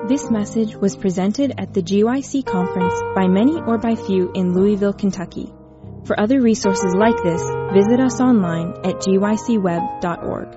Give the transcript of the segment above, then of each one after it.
This message was presented at the GYC conference by many or by few in Louisville, Kentucky. For other resources like this, visit us online at gycweb.org.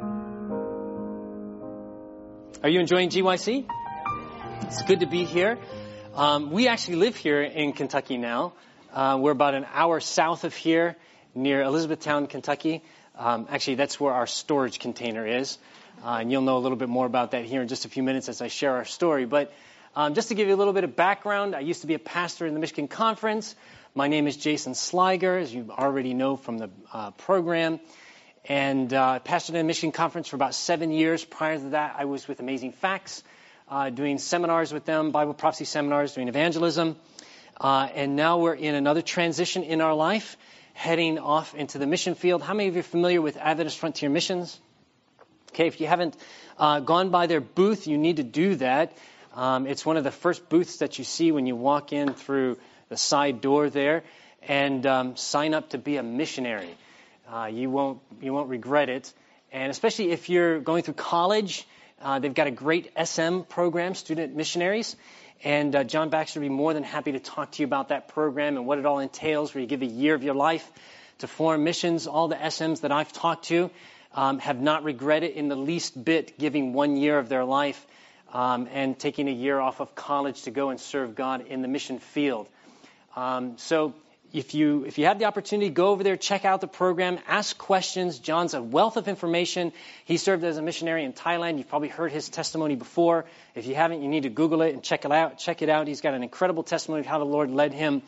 Are you enjoying GYC? It's good to be here. We actually live here in Kentucky now. We're about an hour south of here, near Elizabethtown, Kentucky. Actually, that's where our storage container is. And you'll know a little bit more about that here in just a few minutes as I share our story. But just to give you a little bit of background, I used to be a pastor in the Michigan Conference. My name is Jason Sliger, as you already know from the program. And pastored in the Michigan Conference for about 7 years. Prior to that, I was with Amazing Facts, doing seminars with them, Bible prophecy seminars, doing evangelism. And now we're in another transition in our life, heading off into the mission field. How many of you are familiar with Adventist Frontier Missions? Okay, if you haven't gone by their booth, you need to do that. It's one of the first booths that you see when you walk in through the side door there, and sign up to be a missionary. You won't regret it. And especially if you're going through college, they've got a great SM program, Student Missionaries. And John Baxter would be more than happy to talk to you about that program and what it all entails, where you give a year of your life to foreign missions. All the SMs that I've talked to have not regretted in the least bit giving 1 year of their life and taking a year off of college to go and serve God in the mission field. So if you have the opportunity, go over there, check out the program, ask questions. John's a wealth of information. He served as a missionary in Thailand. You've probably heard his testimony before. If you haven't, you need to Google it and check it out. He's got an incredible testimony of how the Lord led him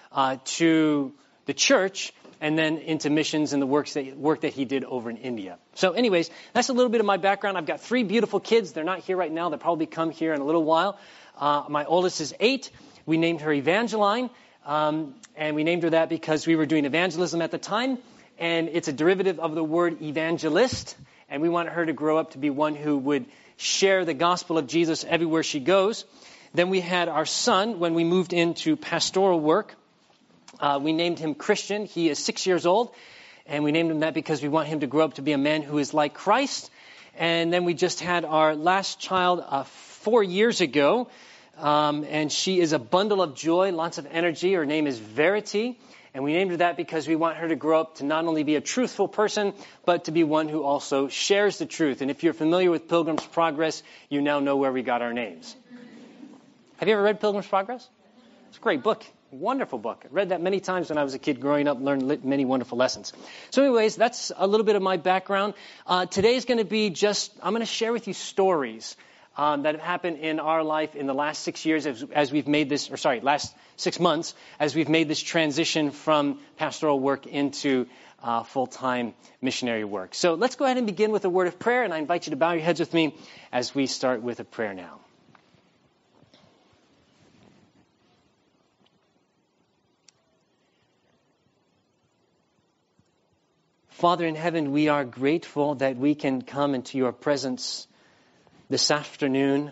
to the church and then into missions and the work that he did over in India. So anyways, that's a little bit of my background. I've got 3 beautiful kids. They're not here right now. They'll probably come here in a little while. My oldest is 8. We named her Evangeline. And we named her that because we were doing evangelism at the time, and it's a derivative of the word evangelist, and we wanted her to grow up to be one who would share the gospel of Jesus everywhere she goes. Then we had our son when we moved into pastoral work. We named him Christian. He is 6 years old, and we named him that because we want him to grow up to be a man who is like Christ. And then we just had our last child 4 years ago. And she is a bundle of joy, lots of energy. Her name is Verity. And we named her that because we want her to grow up to not only be a truthful person, but to be one who also shares the truth. And if you're familiar with Pilgrim's Progress, you now know where we got our names. Have you ever read Pilgrim's Progress? It's a great book. Wonderful book. I read that many times when I was a kid growing up, learned many wonderful lessons. So anyways, that's a little bit of my background. Today's going to be I'm going to share with you stories that have happened in our life in the last 6 years as we've made this, last 6 months, as we've made this transition from pastoral work into full-time missionary work. So let's go ahead and begin with a word of prayer, and I invite you to bow your heads with me as we start with a prayer now. Father in heaven, we are grateful that we can come into your presence this afternoon.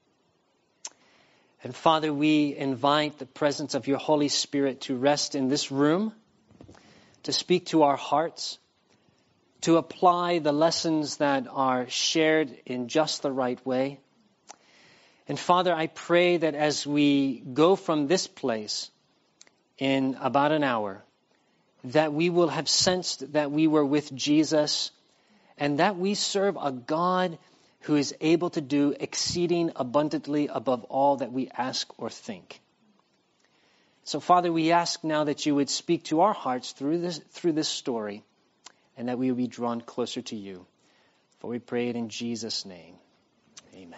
And Father, we invite the presence of your Holy Spirit to rest in this room, to speak to our hearts, to apply the lessons that are shared in just the right way. And Father, I pray that as we go from this place in about an hour, that we will have sensed that we were with Jesus and that we serve a God who is able to do exceeding abundantly above all that we ask or think. So, Father, we ask now that you would speak to our hearts through this story, and that we would be drawn closer to you. For we pray it in Jesus' name. Amen.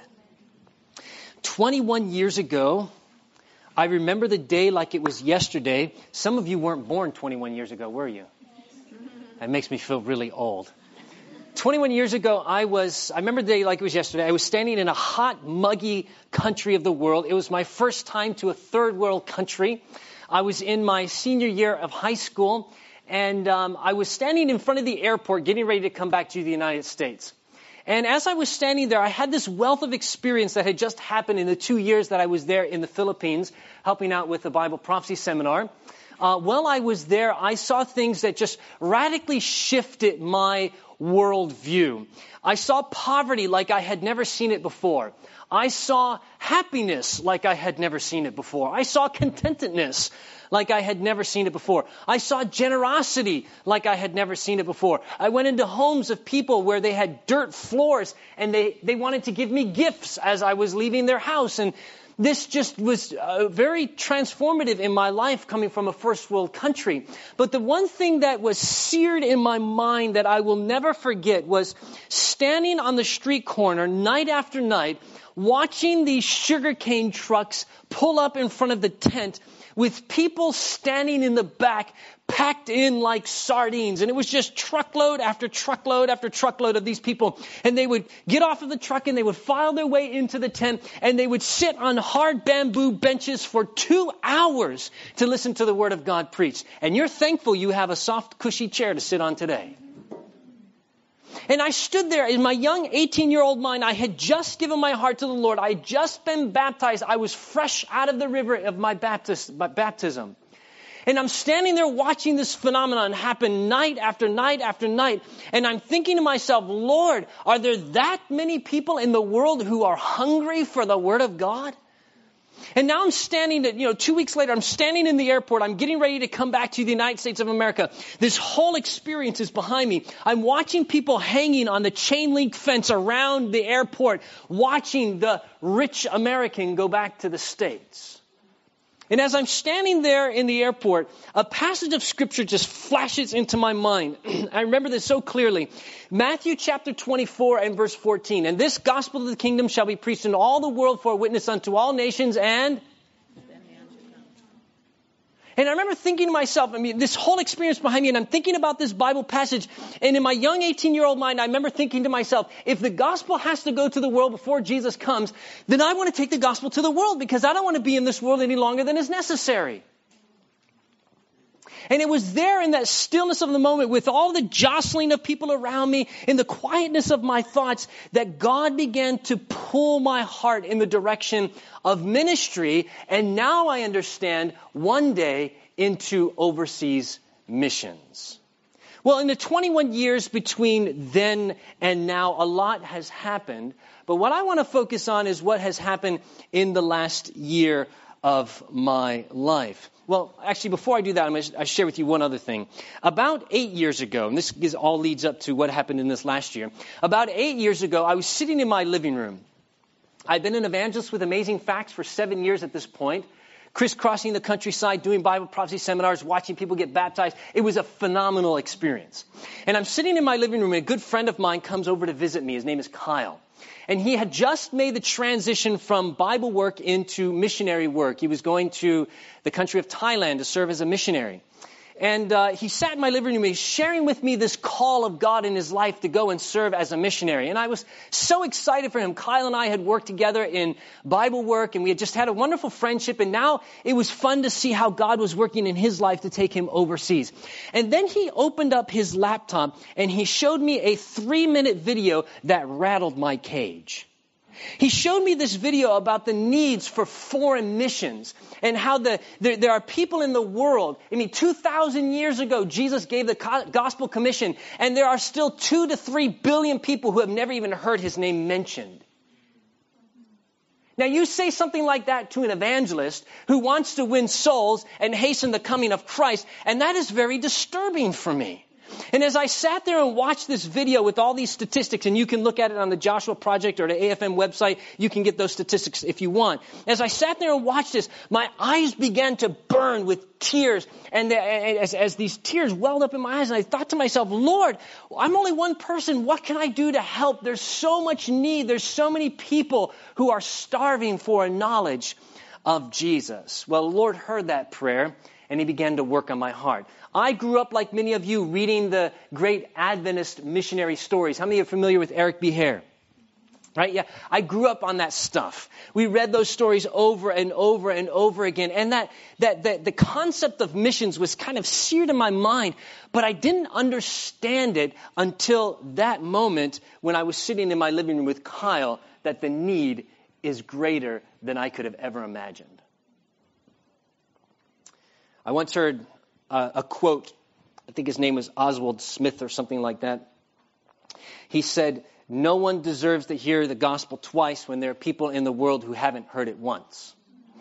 21 years ago, I remember the day like it was yesterday. Some of you weren't born 21 years ago, were you? That makes me feel really old. 21 years ago, I remember the day like it was yesterday. I was standing in a hot, muggy country of the world. It was my first time to a third world country. I was in my senior year of high school, and I was standing in front of the airport getting ready to come back to the United States. And as I was standing there, I had this wealth of experience that had just happened in the 2 years that I was there in the Philippines, helping out with the Bible prophecy seminar. While I was there, I saw things that just radically shifted my worldview. I saw poverty like I had never seen it before. I saw happiness like I had never seen it before. I saw contentedness like I had never seen it before. I saw generosity like I had never seen it before. I went into homes of people where they had dirt floors and they wanted to give me gifts as I was leaving their house. And this just was very transformative in my life coming from a first world country. But the one thing that was seared in my mind that I will never forget was standing on the street corner night after night, watching these sugarcane trucks pull up in front of the tent with people standing in the back, packed in like sardines. And it was just truckload after truckload after truckload of these people. And they would get off of the truck and they would file their way into the tent and they would sit on hard bamboo benches for 2 hours to listen to the Word of God preached. And you're thankful you have a soft, cushy chair to sit on today. And I stood there in my young 18-year-old mind. I had just given my heart to the Lord. I had just been baptized. I was fresh out of the river of my baptism. And I'm standing there watching this phenomenon happen night after night after night. And I'm thinking to myself, Lord, are there that many people in the world who are hungry for the Word of God? And now I'm standing, 2 weeks later, I'm standing in the airport. I'm getting ready to come back to the United States of America. This whole experience is behind me. I'm watching people hanging on the chain link fence around the airport, watching the rich American go back to the States. And as I'm standing there in the airport, a passage of Scripture just flashes into my mind. I remember this so clearly. Matthew chapter 24 and verse 14. And this gospel of the kingdom shall be preached in all the world for a witness unto all nations, and I remember thinking to myself, this whole experience behind me, and I'm thinking about this Bible passage, and in my young 18-year-old mind, I remember thinking to myself, if the gospel has to go to the world before Jesus comes, then I want to take the gospel to the world, because I don't want to be in this world any longer than is necessary. And it was there in that stillness of the moment, with all the jostling of people around me, in the quietness of my thoughts, that God began to pull my heart in the direction of ministry. And now I understand, one day into overseas missions. Well, in the 21 years between then and now, a lot has happened. But what I want to focus on is what has happened in the last year of my life. Well, actually, before I do that, I'm going to share with you one other thing. About 8 years ago, and this all leads up to what happened in this last year. About 8 years ago, I was sitting in my living room. I've been an evangelist with Amazing Facts for 7 years at this point, crisscrossing the countryside, doing Bible prophecy seminars, watching people get baptized. It was a phenomenal experience. And I'm sitting in my living room, and a good friend of mine comes over to visit me. His name is Kyle. And he had just made the transition from Bible work into missionary work. He was going to the country of Thailand to serve as a missionary. And he sat in my living room. He's sharing with me this call of God in his life to go and serve as a missionary. And I was so excited for him. Kyle and I had worked together in Bible work, and we had just had a wonderful friendship. And now it was fun to see how God was working in his life to take him overseas. And then he opened up his laptop, and he showed me a 3-minute video that rattled my cage. He showed me this video about the needs for foreign missions and how there are people in the world. 2,000 years ago, Jesus gave the gospel commission, and there are still 2 to 3 billion people who have never even heard his name mentioned. Now, you say something like that to an evangelist who wants to win souls and hasten the coming of Christ, and that is very disturbing for me. And as I sat there and watched this video with all these statistics, and you can look at it on the Joshua Project or the AFM website, you can get those statistics if you want. As I sat there and watched this, my eyes began to burn with tears. And as these tears welled up in my eyes, and I thought to myself, Lord, I'm only one person. What can I do to help? There's so much need. There's so many people who are starving for a knowledge of Jesus. Well, the Lord heard that prayer, and he began to work on my heart. I grew up, like many of you, reading the great Adventist missionary stories. How many are familiar with Eric B. Hare? Right? Yeah. I grew up on that stuff. We read those stories over and over and over again. And the concept of missions was kind of seared in my mind, but I didn't understand it until that moment when I was sitting in my living room with Kyle, that the need is greater than I could have ever imagined. I once heard a quote. I think his name was Oswald Smith or something like that. He said, no one deserves to hear the gospel twice when there are people in the world who haven't heard it once.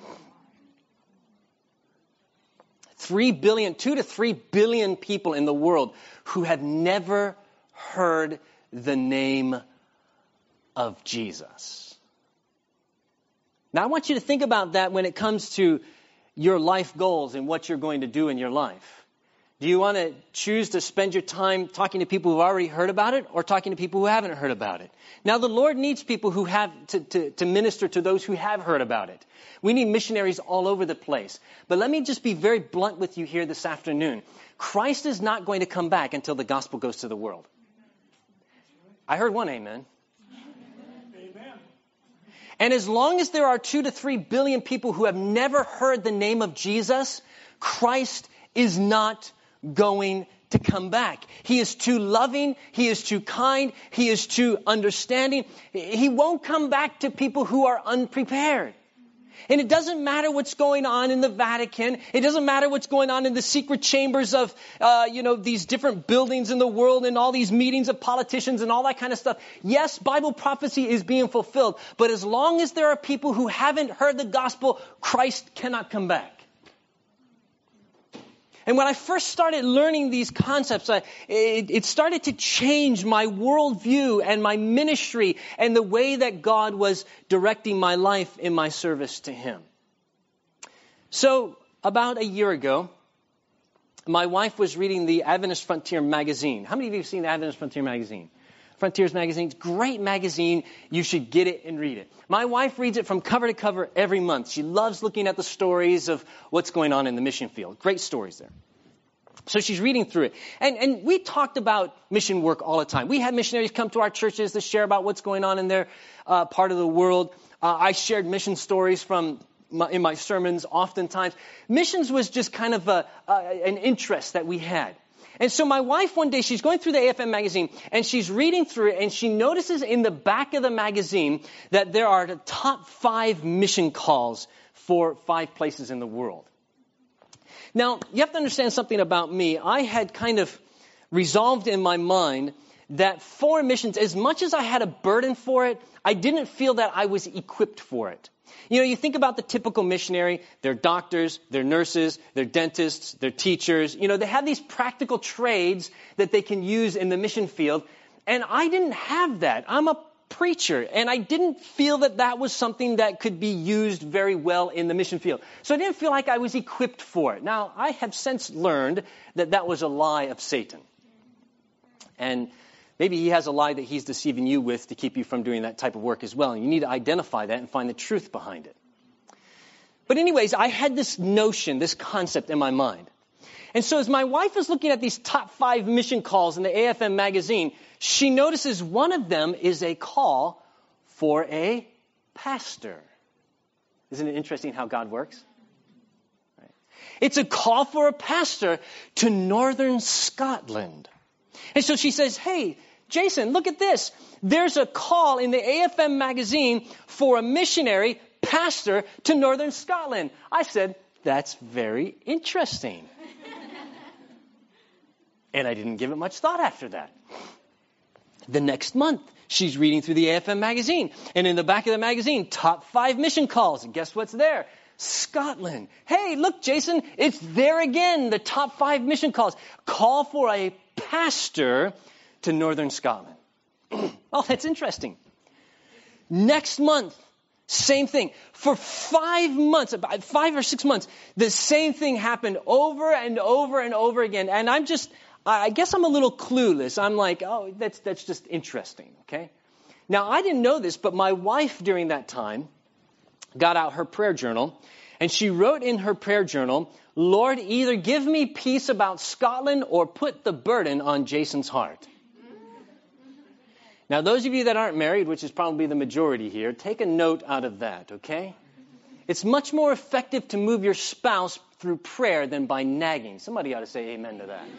2 to 3 billion people in the world who have never heard the name of Jesus. Now, I want you to think about that when it comes to your life goals and what you're going to do in your life. Do you want to choose to spend your time talking to people who've already heard about it or talking to people who haven't heard about it? Now, the Lord needs people who have to minister to those who have heard about it. We need missionaries all over the place. But let me just be very blunt with you here this afternoon. Christ is not going to come back until the gospel goes to the world. I heard one amen. Amen. And as long as there are 2 to 3 billion people who have never heard the name of Jesus, Christ is not going to come back. He is too loving. He is too kind. He is too understanding. He won't come back to people who are unprepared. And it doesn't matter what's going on in the Vatican. It doesn't matter what's going on in the secret chambers of, these different buildings in the world and all these meetings of politicians and all that kind of stuff. Yes, Bible prophecy is being fulfilled. But as long as there are people who haven't heard the gospel, Christ cannot come back. And when I first started learning these concepts, it started to change my worldview and my ministry and the way that God was directing my life in my service to Him. So, about a year ago, my wife was reading the Adventist Frontier magazine. How many of you have seen the Adventist Frontier magazine? Frontiers magazine, it's a great magazine. You should get it and read it. My wife reads it from cover to cover every month. She loves looking at the stories of what's going on in the mission field. Great stories there. So she's reading through it. And we talked about mission work all the time. We had missionaries come to our churches to share about what's going on in their part of the world. I shared mission stories in my sermons oftentimes. Missions was just kind of an interest that we had. And so my wife one day, she's going through the AFM magazine and she's reading through it and she notices in the back of the magazine that there are the top 5 mission calls for 5 places in the world. Now, you have to understand something about me. I had kind of resolved in my mind that foreign missions, as much as I had a burden for it, I didn't feel that I was equipped for it. You think about the typical missionary, they're doctors, they're nurses, they're dentists, they're teachers. They have these practical trades that they can use in the mission field. And I didn't have that. I'm a preacher, and I didn't feel that was something that could be used very well in the mission field. So I didn't feel like I was equipped for it. Now, I have since learned that was a lie of Satan. And maybe he has a lie that he's deceiving you with to keep you from doing that type of work as well. And you need to identify that and find the truth behind it. But anyways, I had this notion, this concept in my mind. And so as my wife is looking at these top 5 mission calls in the AFM magazine, she notices one of them is a call for a pastor. Isn't it interesting how God works? Right. It's a call for a pastor to northern Scotland. And so she says, hey, Jason, look at this. There's a call in the AFM magazine for a missionary pastor to northern Scotland. I said, that's very interesting. And I didn't give it much thought after that. The next month, she's reading through the AFM magazine. And in the back of the magazine, top 5 mission calls. And guess what's there? Scotland. Hey, look, Jason, it's there again. The top 5 mission calls. Call for a pastor to northern Scotland. Oh, that's interesting. Next month, same thing. For 5 months, about 5 or 6 months, the same thing happened over and over and over again. And I guess I'm a little clueless. I'm like, oh, that's just interesting, okay? Now, I didn't know this, but my wife during that time got out her prayer journal, and she wrote in her prayer journal, Lord, either give me peace about Scotland or put the burden on Jason's heart. Now, those of you that aren't married, which is probably the majority here, take a note out of that, okay? It's much more effective to move your spouse through prayer than by nagging. Somebody ought to say amen to that.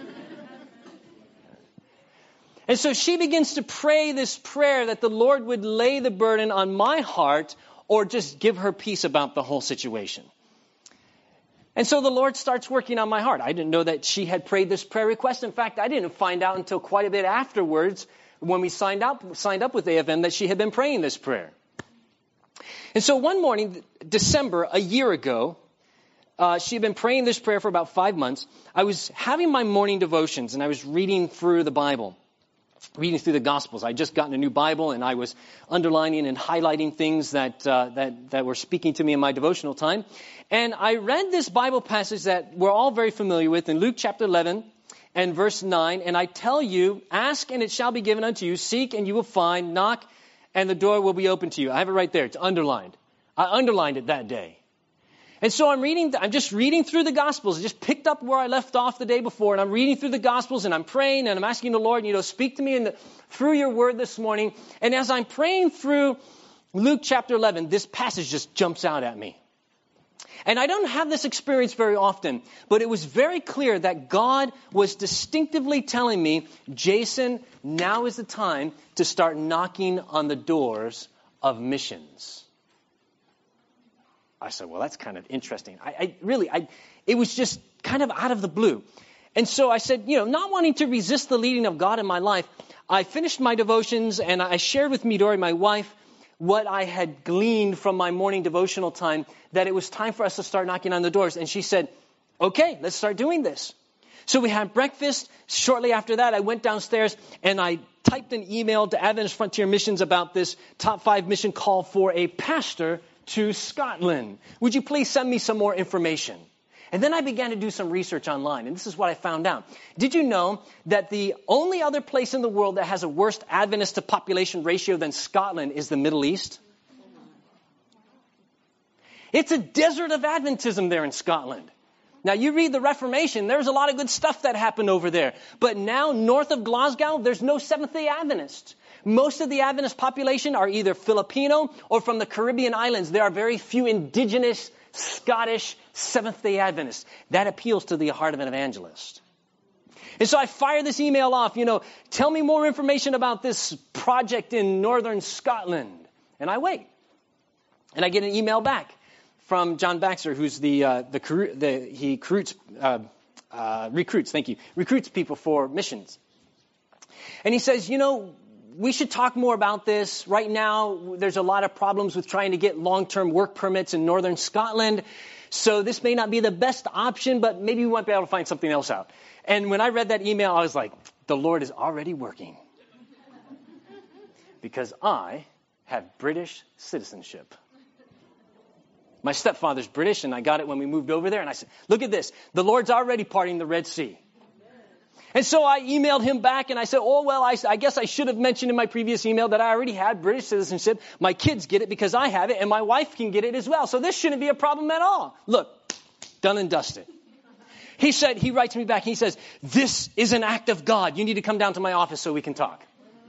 And so she begins to pray this prayer that the Lord would lay the burden on my heart or just give her peace about the whole situation. And so the Lord starts working on my heart. I didn't know that she had prayed this prayer request. In fact, I didn't find out until quite a bit afterwards when we signed up with AFM that she had been praying this prayer. And so one morning, December, a year ago, she had been praying this prayer for about 5 months. I was having my morning devotions, and I was reading through the Bible, reading through the Gospels. I'd just gotten a new Bible, and I was underlining and highlighting things that were speaking to me in my devotional time. And I read this Bible passage that we're all very familiar with in Luke chapter 11 and verse 9. And I tell you, ask and it shall be given unto you. Seek and you will find. Knock and the door will be open to you. I have it right there. It's underlined. I underlined it that day. And so I'm just reading through the Gospels. I just picked up where I left off the day before, and I'm reading through the Gospels, and I'm praying, and I'm asking the Lord, speak to me through your word this morning. And as I'm praying through Luke chapter 11, this passage just jumps out at me. And I don't have this experience very often, but it was very clear that God was distinctively telling me, Jason, now is the time to start knocking on the doors of missions. I said, well, that's kind of interesting. It was just kind of out of the blue. And so I said, not wanting to resist the leading of God in my life, I finished my devotions and I shared with Midori, my wife, what I had gleaned from my morning devotional time, that it was time for us to start knocking on the doors. And she said, okay, let's start doing this. So we had breakfast. Shortly after that, I went downstairs and I typed an email to Adventist Frontier Missions about this top 5 mission call for a pastor to Scotland. Would you please send me some more information? And then I began to do some research online, and this is what I found out. Did you know that the only other place in the world that has a worse Adventist to population ratio than Scotland is the Middle East? It's a desert of Adventism there in Scotland. Now, you read the Reformation, there's a lot of good stuff that happened over there. But now, north of Glasgow, there's no Seventh-day Adventists. Most of the Adventist population are either Filipino or from the Caribbean islands. There are very few indigenous Scottish Seventh-day Adventists. That appeals to the heart of an evangelist. And so I fire this email off, tell me more information about this project in northern Scotland. And I wait. And I get an email back from John Baxter, who's he recruits people for missions. And he says, we should talk more about this. Right now, there's a lot of problems with trying to get long-term work permits in northern Scotland. So this may not be the best option, but maybe we might be able to find something else out. And when I read that email, I was like, the Lord is already working. Because I have British citizenship. My stepfather's British, and I got it when we moved over there. And I said, look at this. The Lord's already parting the Red Sea. And so I emailed him back and I said, I guess I should have mentioned in my previous email that I already had British citizenship. My kids get it because I have it, and my wife can get it as well. So this shouldn't be a problem at all. Look, done and dusted. He writes me back, he says, this is an act of God. You need to come down to my office so we can talk.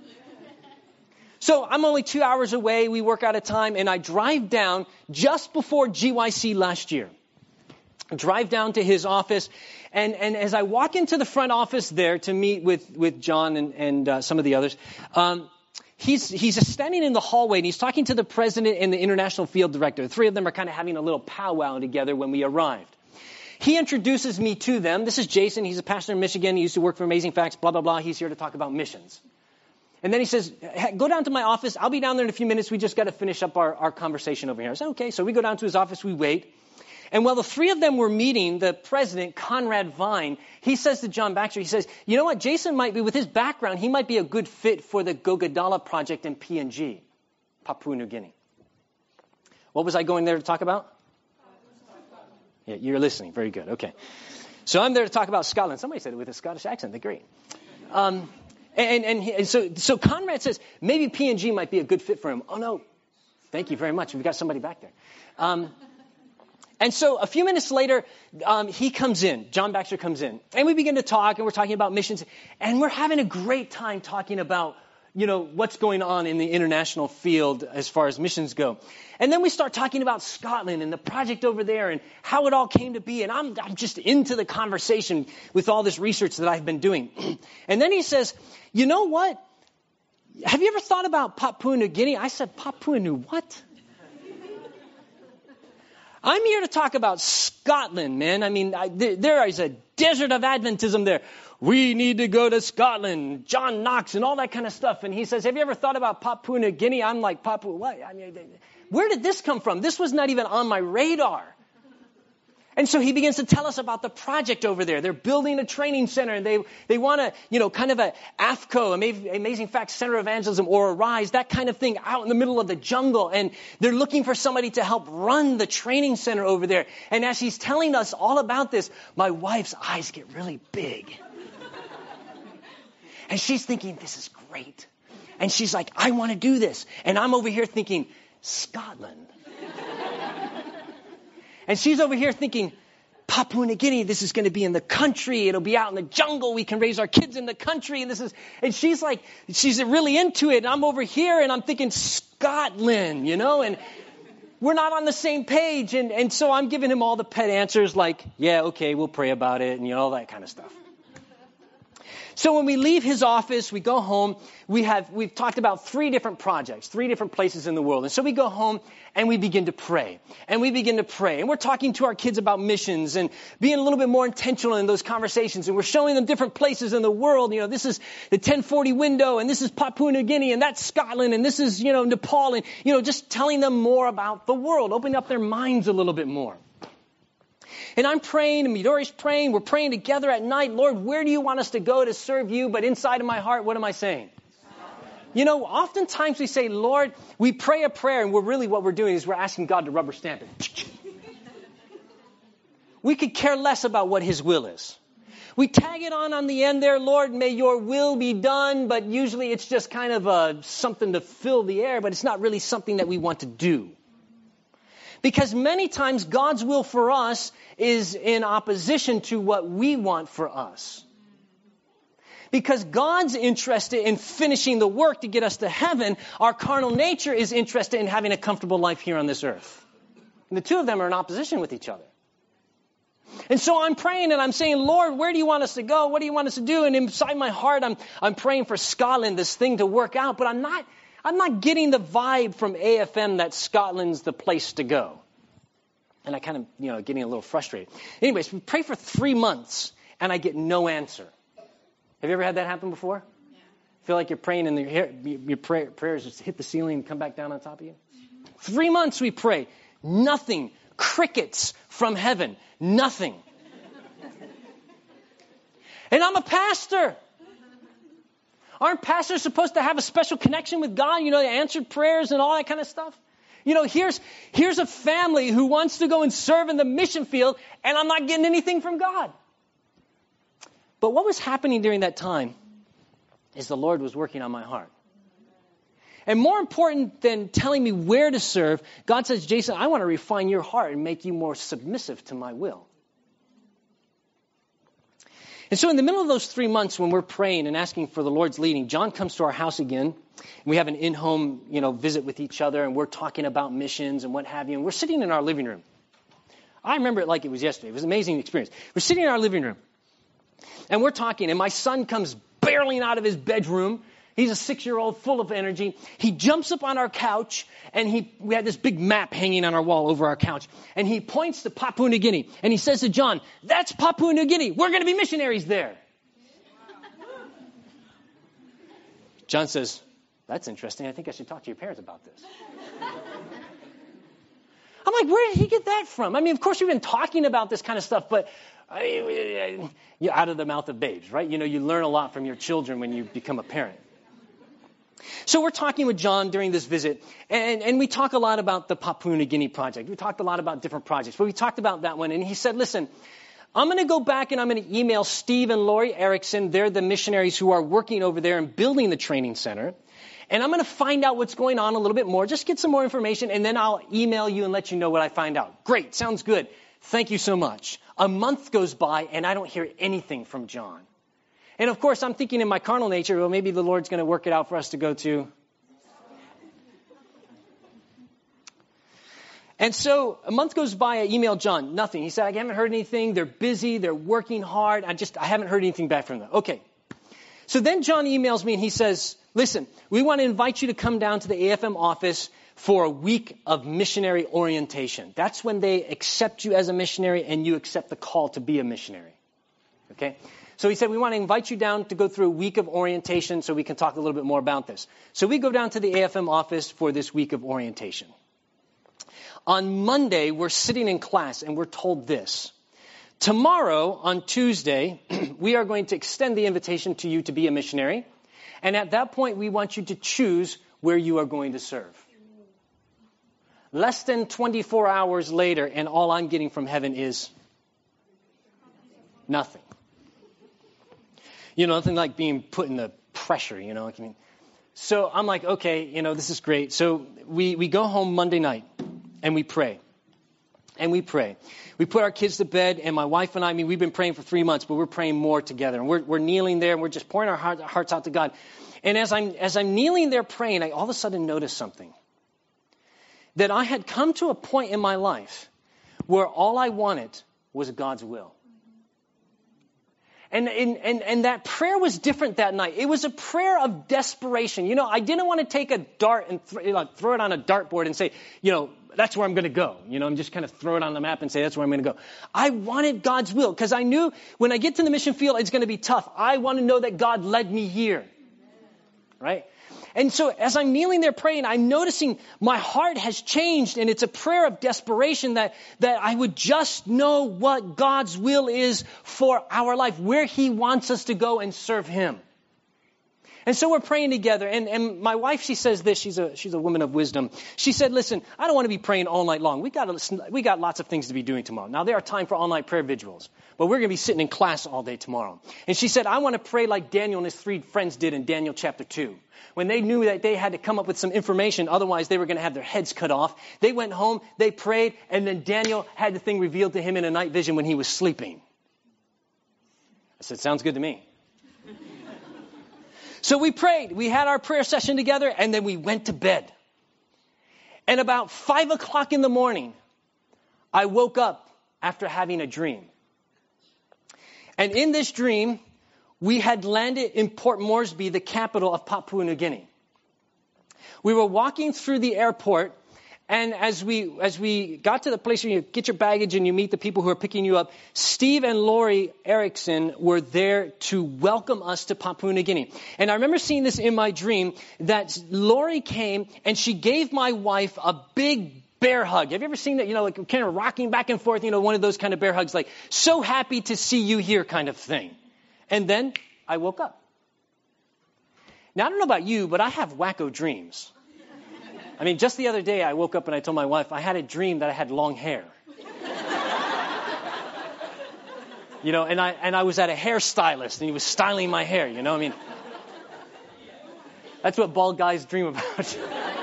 So I'm only 2 hours away. We work out of time, and I drive down just before GYC last year. Drive down to his office, and as I walk into the front office there to meet with John and some of the others, he's standing in the hallway, and he's talking to the president and the international field director. The three of them are kind of having a little powwow together when we arrived. He introduces me to them. This is Jason. He's a pastor in Michigan. He used to work for Amazing Facts, blah, blah, blah. He's here to talk about missions. And then he says, go down to my office. I'll be down there in a few minutes. We just got to finish up our conversation over here. I said, okay. So we go down to his office. We wait. And while the three of them were meeting, the president, Conrad Vine, he says to John Baxter, he says, you know what, Jason might be, with his background, he might be a good fit for the Gogodala project in PNG, Papua New Guinea. What was I going there to talk about? Yeah, you're listening. Very good. Okay. So I'm there to talk about Scotland. Somebody said it with a Scottish accent. They're great. So Conrad says, maybe PNG might be a good fit for him. Oh, no. Thank you very much. We've got somebody back there. And so a few minutes later, he comes in. John Baxter comes in. And we begin to talk, and we're talking about missions. And we're having a great time talking about, what's going on in the international field as far as missions go. And then we start talking about Scotland and the project over there and how it all came to be. And I'm just into the conversation with all this research that I've been doing. And then he says, you know what? Have you ever thought about Papua New Guinea? I said, Papua New what? I'm here to talk about Scotland, man. I mean, there is a desert of Adventism there. we need to go to Scotland, John Knox and all that kind of stuff. And he says, have you ever thought about Papua New Guinea? I'm like, Papua, what? I mean, where did this come from? This was not even on my radar. And so he begins to tell us about the project over there. They're building a training center, and they want to, kind of a AFCO, Amazing Facts Center of Evangelism, or Arise, that kind of thing out in the middle of the jungle. And they're looking for somebody to help run the training center over there. And as he's telling us all about this, my wife's eyes get really big. And she's thinking, this is great. And she's like, I want to do this. And I'm over here thinking, Scotland. And she's over here thinking, Papua New Guinea, this is going to be in the country. It'll be out in the jungle. We can raise our kids in the country. And she's like, she's really into it. And I'm over here and I'm thinking Scotland, and we're not on the same page. And so I'm giving him all the pet answers like, yeah, okay, we'll pray about it and all that kind of stuff. So when we leave his office, we go home, we've talked about 3 different projects, 3 different places in the world. And so we go home and we begin to pray. And we begin to pray. And we're talking to our kids about missions and being a little bit more intentional in those conversations. And we're showing them different places in the world. This is the 1040 window, and this is Papua New Guinea, and that's Scotland, and this is, Nepal, and, just telling them more about the world, opening up their minds a little bit more. And I'm praying, and Midori's praying. We're praying together at night. Lord, where do you want us to go to serve you? But inside of my heart, what am I saying? Oftentimes we say, Lord, we pray a prayer, and what we're doing is we're asking God to rubber stamp it. We could care less about what his will is. We tag it on the end there, Lord, may your will be done. But usually it's just kind of something to fill the air, but it's not really something that we want to do. Because many times God's will for us is in opposition to what we want for us. Because God's interested in finishing the work to get us to heaven, our carnal nature is interested in having a comfortable life here on this earth. And the two of them are in opposition with each other. And so I'm praying and I'm saying, Lord, where do you want us to go? What do you want us to do? And inside my heart, I'm praying for Scotland, this thing to work out, but I'm not getting the vibe from AFM that Scotland's the place to go. And I kind of, getting a little frustrated. Anyways, we pray for 3 months, and I get no answer. Have you ever had that happen before? Yeah. Feel like you're praying and your prayers just hit the ceiling and come back down on top of you? 3 months we pray. Nothing. Crickets from heaven. Nothing. And I'm a pastor. Aren't pastors supposed to have a special connection with God? The answered prayers and all that kind of stuff? Here's a family who wants to go and serve in the mission field, and I'm not getting anything from God. But what was happening during that time is the Lord was working on my heart. And more important than telling me where to serve, God says, Jason, I want to refine your heart and make you more submissive to my will. And so in the middle of those 3 months when we're praying and asking for the Lord's leading, John comes to our house again. We have an in-home, visit with each other, and we're talking about missions and what have you. And we're sitting in our living room. I remember it like it was yesterday. It was an amazing experience. We're sitting in our living room, and we're talking, and my son comes barreling out of his bedroom. He's a 6-year-old full of energy. He jumps up on our couch, and we had this big map hanging on our wall over our couch. And he points to Papua New Guinea, and he says to John, that's Papua New Guinea. We're going to be missionaries there. John says, that's interesting. I think I should talk to your parents about this. I'm like, where did he get that from? I mean, of course, we've been talking about this kind of stuff, but you're out of the mouth of babes, right? You learn a lot from your children when you become a parent. So we're talking with John during this visit, and we talk a lot about the Papua New Guinea project. We talked a lot about different projects, but we talked about that one, and he said, listen, I'm going to go back and I'm going to email Steve and Lori Erickson. They're the missionaries who are working over there and building the training center. And I'm going to find out what's going on a little bit more, just get some more information, and then I'll email you and let you know what I find out. Great, sounds good. Thank you so much. A month goes by, and I don't hear anything from John. And of course, I'm thinking in my carnal nature, well, maybe the Lord's going to work it out for us to go to. And so a month goes by, I emailed John, nothing. He said, I haven't heard anything. They're busy. They're working hard. I haven't heard anything back from them. Okay. So then John emails me and he says, listen, we want to invite you to come down to the AFM office for a week of missionary orientation. That's when they accept you as a missionary and you accept the call to be a missionary. Okay? So he said, we want to invite you down to go through a week of orientation so we can talk a little bit more about this. So we go down to the AFM office for this week of orientation. On Monday, we're sitting in class and we're told this. Tomorrow, on Tuesday, we are going to extend the invitation to you to be a missionary. And at that point, we want you to choose where you are going to serve. Less than 24 hours later, and all I'm getting from heaven is nothing. Nothing like being put in the pressure, So I'm like, okay, this is great. So we go home Monday night and we pray. And we pray. We put our kids to bed, and my wife and I, we've been praying for 3 months, but we're praying more together. And we're kneeling there, and we're just pouring our hearts out to God. And as I'm kneeling there praying, I all of a sudden noticed something. That I had come to a point in my life where all I wanted was God's will. And that prayer was different that night. It was a prayer of desperation. I didn't want to take a dart and throw it on a dartboard and say, that's where I'm going to go. I'm just kind of throw it on the map and say, that's where I'm going to go. I wanted God's will because I knew when I get to the mission field, it's going to be tough. I want to know that God led me here. Right? And so as I'm kneeling there praying, I'm noticing my heart has changed, and it's a prayer of desperation that I would just know what God's will is for our life, where he wants us to go and serve him. And so we're praying together, and my wife, she says this, she's a woman of wisdom. She said, listen, I don't want to be praying all night long. We got lots of things to be doing tomorrow. Now, there are time for all-night prayer vigils, but we're going to be sitting in class all day tomorrow. And she said, I want to pray like Daniel and his 3 friends did in Daniel chapter 2. When they knew that they had to come up with some information, otherwise they were going to have their heads cut off. They went home, they prayed, and then Daniel had the thing revealed to him in a night vision when he was sleeping. I said, sounds good to me. So we prayed. We had our prayer session together, and then we went to bed. And about 5 o'clock in the morning, I woke up after having a dream. And in this dream, we had landed in Port Moresby, the capital of Papua New Guinea. We were walking through the airport, and as we got to the place where you get your baggage and you meet the people who are picking you up, Steve and Lori Erickson were there to welcome us to Papua New Guinea. And I remember seeing this in my dream, that Lori came and she gave my wife a big bear hug. Have you ever seen that, like kind of rocking back and forth, one of those kind of bear hugs, like, so happy to see you here kind of thing. And then I woke up. Now, I don't know about you, but I have wacko dreams. Just the other day, I woke up and I told my wife, I had a dream that I had long hair. And I was at a hairstylist, and he was styling my hair, That's what bald guys dream about.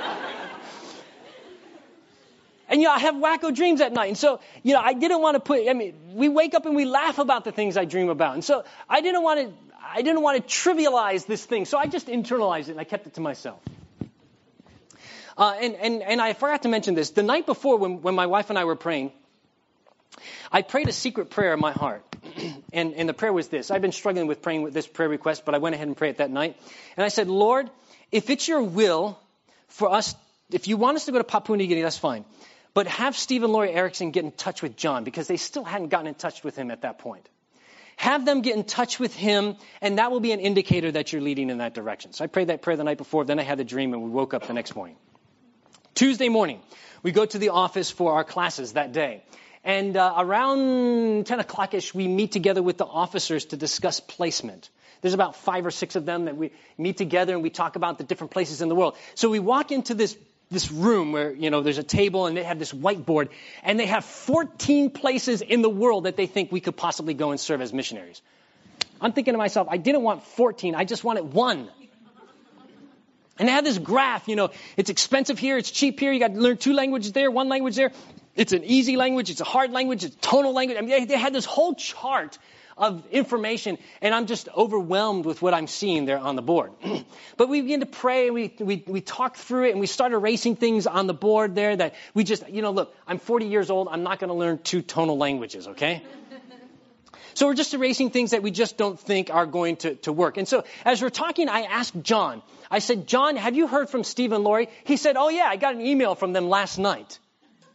And, I have wacko dreams at night. And so, I didn't want to we wake up and we laugh about the things I dream about. And so I didn't want to trivialize this thing. So I just internalized it and I kept it to myself. And I forgot to mention this. The night before, when my wife and I were praying, I prayed a secret prayer in my heart. And the prayer was this. I've been struggling with praying with this prayer request, but I went ahead and prayed it that night. And I said, Lord, if it's your will for us, if you want us to go to Papua New Guinea, that's fine. But have Steve and Lori Erickson get in touch with John, because they still hadn't gotten in touch with him at that point. Have them get in touch with him, and that will be an indicator that you're leading in that direction. So I prayed that prayer the night before, then I had the dream, and we woke up the next morning. Tuesday morning, we go to the office for our classes that day. And around 10 o'clock-ish, we meet together with the officers to discuss placement. There's about 5 or 6 of them that we meet together, and we talk about the different places in the world. So we walk into this room where, there's a table and they have this whiteboard, and they have 14 places in the world that they think we could possibly go and serve as missionaries. I'm thinking to myself, I didn't want 14, I just wanted 1. And they have this graph, it's expensive here, it's cheap here, you got to learn 2 languages there, 1 language there. It's an easy language, it's a hard language, it's a tonal language. They had this whole chart of information, and I'm just overwhelmed with what I'm seeing there on the board. But we begin to pray, and we talk through it, and we start erasing things on the board there that we just, look, I'm 40 years old, I'm not going to learn 2 tonal languages, okay? So we're just erasing things that we just don't think are going to work. And so as we're talking, I asked John, I said, John, have you heard from Steve and Lori? He said, oh yeah, I got an email from them last night.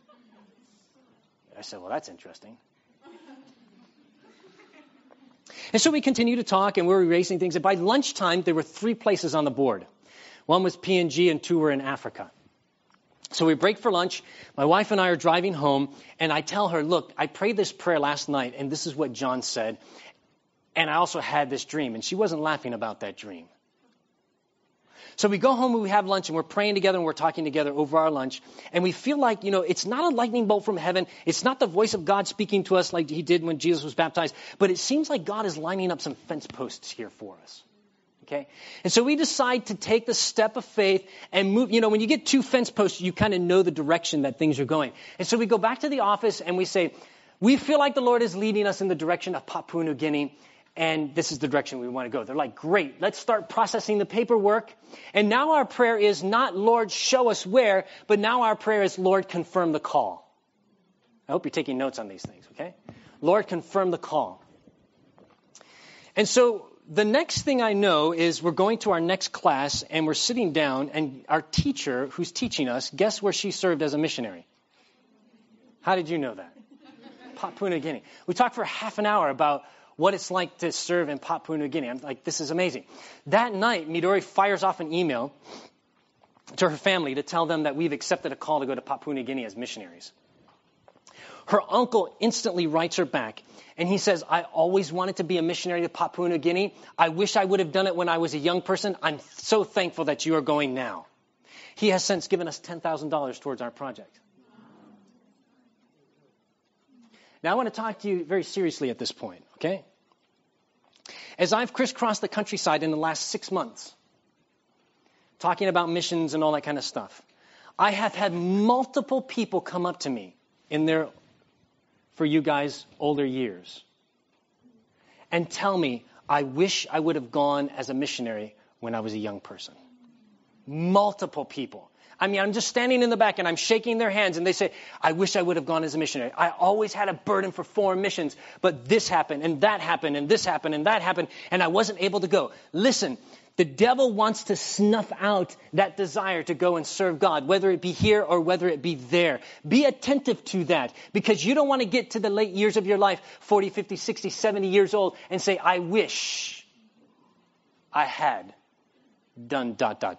I said, well, that's interesting. And so we continue to talk, and we were erasing things. And by lunchtime, there were 3 places on the board. One was PNG, and 2 were in Africa. So we break for lunch. My wife and I are driving home, and I tell her, look, I prayed this prayer last night, and this is what John said. And I also had this dream. And she wasn't laughing about that dream. So we go home and we have lunch, and we're praying together and we're talking together over our lunch. And we feel like, it's not a lightning bolt from heaven. It's not the voice of God speaking to us like he did when Jesus was baptized. But it seems like God is lining up some fence posts here for us. Okay? And so we decide to take the step of faith and move. When you get 2 fence posts, you kind of know the direction that things are going. And so we go back to the office and we say, we feel like the Lord is leading us in the direction of Papua New Guinea. And this is the direction we want to go. They're like, great, let's start processing the paperwork. And now our prayer is not, Lord, show us where, but now our prayer is, Lord, confirm the call. I hope you're taking notes on these things, okay? Lord, confirm the call. And so the next thing I know is we're going to our next class, and we're sitting down, and our teacher who's teaching us, guess where she served as a missionary? How did you know that? Papua New Guinea. We talked for half an hour about what it's like to serve in Papua New Guinea. I'm like, this is amazing. That night, Midori fires off an email to her family to tell them that we've accepted a call to go to Papua New Guinea as missionaries. Her uncle instantly writes her back, and he says, I always wanted to be a missionary to Papua New Guinea. I wish I would have done it when I was a young person. I'm so thankful that you are going now. He has since given us $10,000 towards our project. Now, I want to talk to you very seriously at this point, okay? As I've crisscrossed the countryside in the last 6 months, talking about missions and all that kind of stuff, I have had multiple people come up to me in their, for you guys, older years, and tell me, I wish I would have gone as a missionary when I was a young person. Multiple people. I mean, I'm just standing in the back and I'm shaking their hands and they say, I wish I would have gone as a missionary. I always had a burden for foreign missions, but this happened and that happened and this happened and that happened and I wasn't able to go. Listen, the devil wants to snuff out that desire to go and serve God, whether it be here or whether it be there. Be attentive to that because you don't want to get to the late years of your life, 40, 50, 60, 70 years old, and say, I wish I had done ...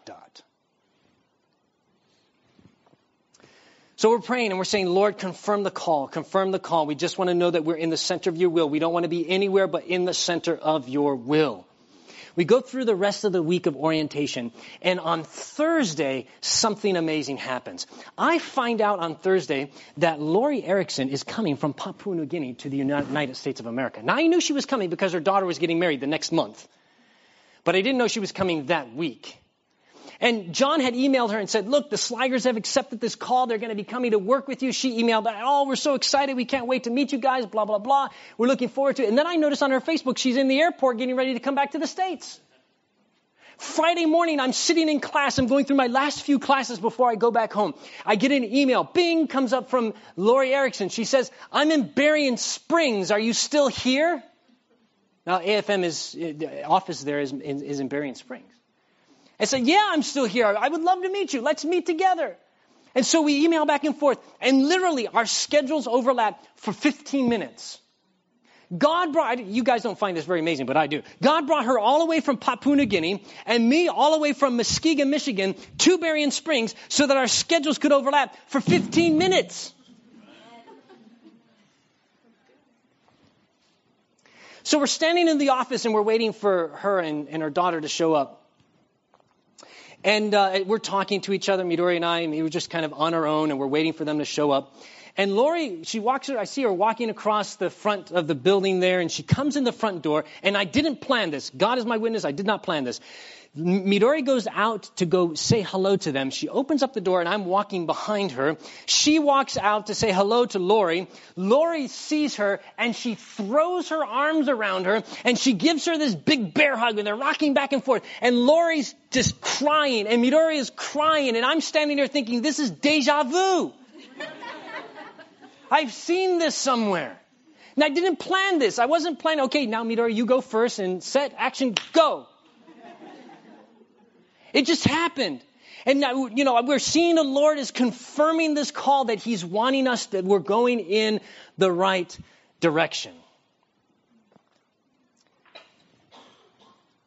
So we're praying and we're saying, Lord, confirm the call, confirm the call. We just want to know that we're in the center of your will. We don't want to be anywhere but in the center of your will. We go through the rest of the week of orientation, and on Thursday, something amazing happens. I find out on Thursday that Lori Erickson is coming from Papua New Guinea to the United States of America. Now, I knew she was coming because her daughter was getting married the next month, but I didn't know she was coming that week. And John had emailed her and said, look, the Sligers have accepted this call. They're going to be coming to work with you. She emailed that, oh, we're so excited. We can't wait to meet you guys, blah, blah, blah. We're looking forward to it. And then I noticed on her Facebook, she's in the airport getting ready to come back to the States. Friday morning, I'm sitting in class. I'm going through my last few classes before I go back home. I get an email. Bing, comes up from Lori Erickson. She says, I'm in Berrien Springs. Are you still here? Now, the office there is in Berrien Springs. I said, yeah, I'm still here. I would love to meet you. Let's meet together. And so we email back and forth. And literally, our schedules overlap for 15 minutes. God brought, you guys don't find this very amazing, but I do. God brought her all the way from Papua New Guinea and me all the way from Muskegon, Michigan to Berrien Springs so that our schedules could overlap for 15 minutes. So we're standing in the office and we're waiting for her and her daughter to show up. And we're talking to each other, Midori and I, and we were just kind of on our own, and we're waiting for them to show up. And Lori, I see her walking across the front of the building there, and she comes in the front door, and I didn't plan this. God is my witness, I did not plan this. Midori goes out to go say hello to them. She opens up the door, and I'm walking behind her. She walks out to say hello to Lori. Lori sees her, and she throws her arms around her, and she gives her this big bear hug, and they're rocking back and forth. And Lori's just crying, and Midori is crying, and I'm standing there thinking, this is deja vu. I've seen this somewhere. And I didn't plan this. I wasn't planning, okay, now Midori, you go first, and set, action, go. It just happened. And now, we're seeing the Lord is confirming this call that he's wanting us, that we're going in the right direction.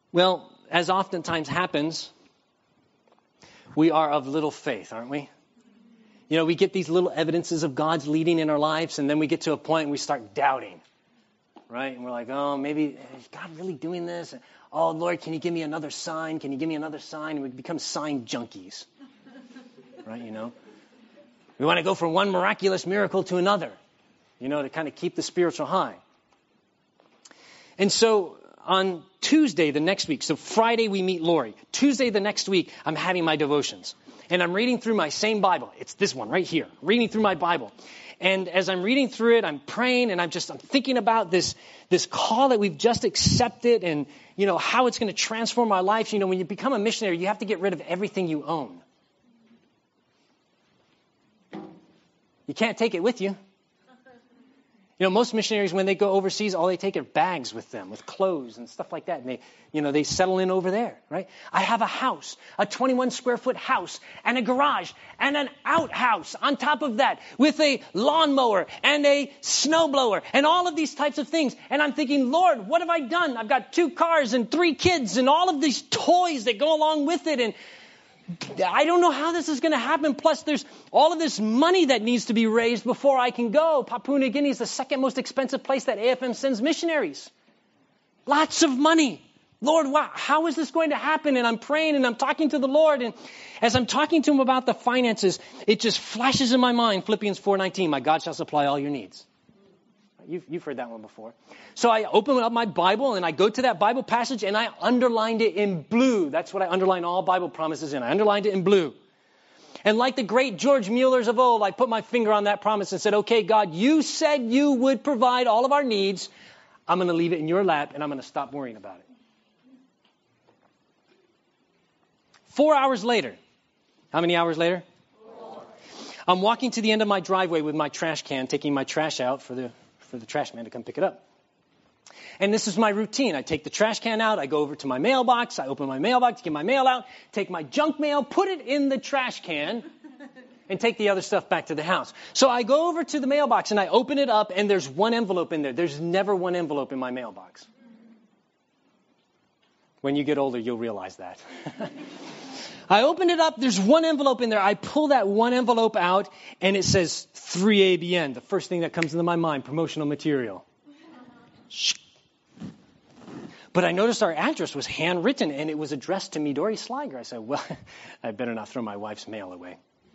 Well, as oftentimes happens, we are of little faith, aren't we? You know, we get these little evidences of God's leading in our lives, and then we get to a point and we start doubting, right? And we're like, oh, maybe is God really doing this? Oh, Lord, can you give me another sign? Can you give me another sign? And we become sign junkies, right? You know, we want to go from one miraculous miracle to another, you know, to kind of keep the spiritual high. And so on Tuesday the next week, so Friday we meet Lori. Tuesday the next week, I'm having my devotions. And I'm reading through my same Bible. It's this one right here. Reading through my Bible. And as I'm reading through it, I'm praying and I'm thinking about this call that we've just accepted and, you know, how it's going to transform our lives. You know, when you become a missionary, you have to get rid of everything you own. You can't take it with you. You know, most missionaries, when they go overseas, all they take are bags with them, with clothes and stuff like that. And they settle in over there, right? I have a house, a 21 square foot house, and a garage, and an outhouse on top of that, with a lawnmower and a snowblower, and all of these types of things. And I'm thinking, Lord, what have I done? I've got 2 cars and 3 kids and all of these toys that go along with it. And I don't know how this is going to happen. Plus, there's all of this money that needs to be raised before I can go. Papua New Guinea is the second most expensive place that AFM sends missionaries. Lots of money. Lord, wow, how is this going to happen? And I'm praying and I'm talking to the Lord. And as I'm talking to him about the finances, it just flashes in my mind, Philippians 4:19, my God shall supply all your needs. You've heard that one before. So I open up my Bible and I go to that Bible passage and I underlined it in blue. That's what I underline all Bible promises in. I underlined it in blue. And like the great George Mueller's of old, I put my finger on that promise and said, okay, God, you said you would provide all of our needs. I'm going to leave it in your lap and I'm going to stop worrying about it. 4 hours later. How many hours later? 4. I'm walking to the end of my driveway with my trash can, taking my trash out for the trash man to come pick it up. And this is my routine. I take the trash can out. I go over to my mailbox. I open my mailbox, get my mail out, take my junk mail, put it in the trash can, and take the other stuff back to the house. So I go over to the mailbox and I open it up and there's one envelope in there. There's never one envelope in my mailbox. When you get older, you'll realize that. I open it up. There's one envelope in there. I pull that one envelope out, and it says 3ABN. The first thing that comes into my mind, promotional material. But I noticed our address was handwritten, and it was addressed to Midori Sliger. I said, well, I better not throw my wife's mail away.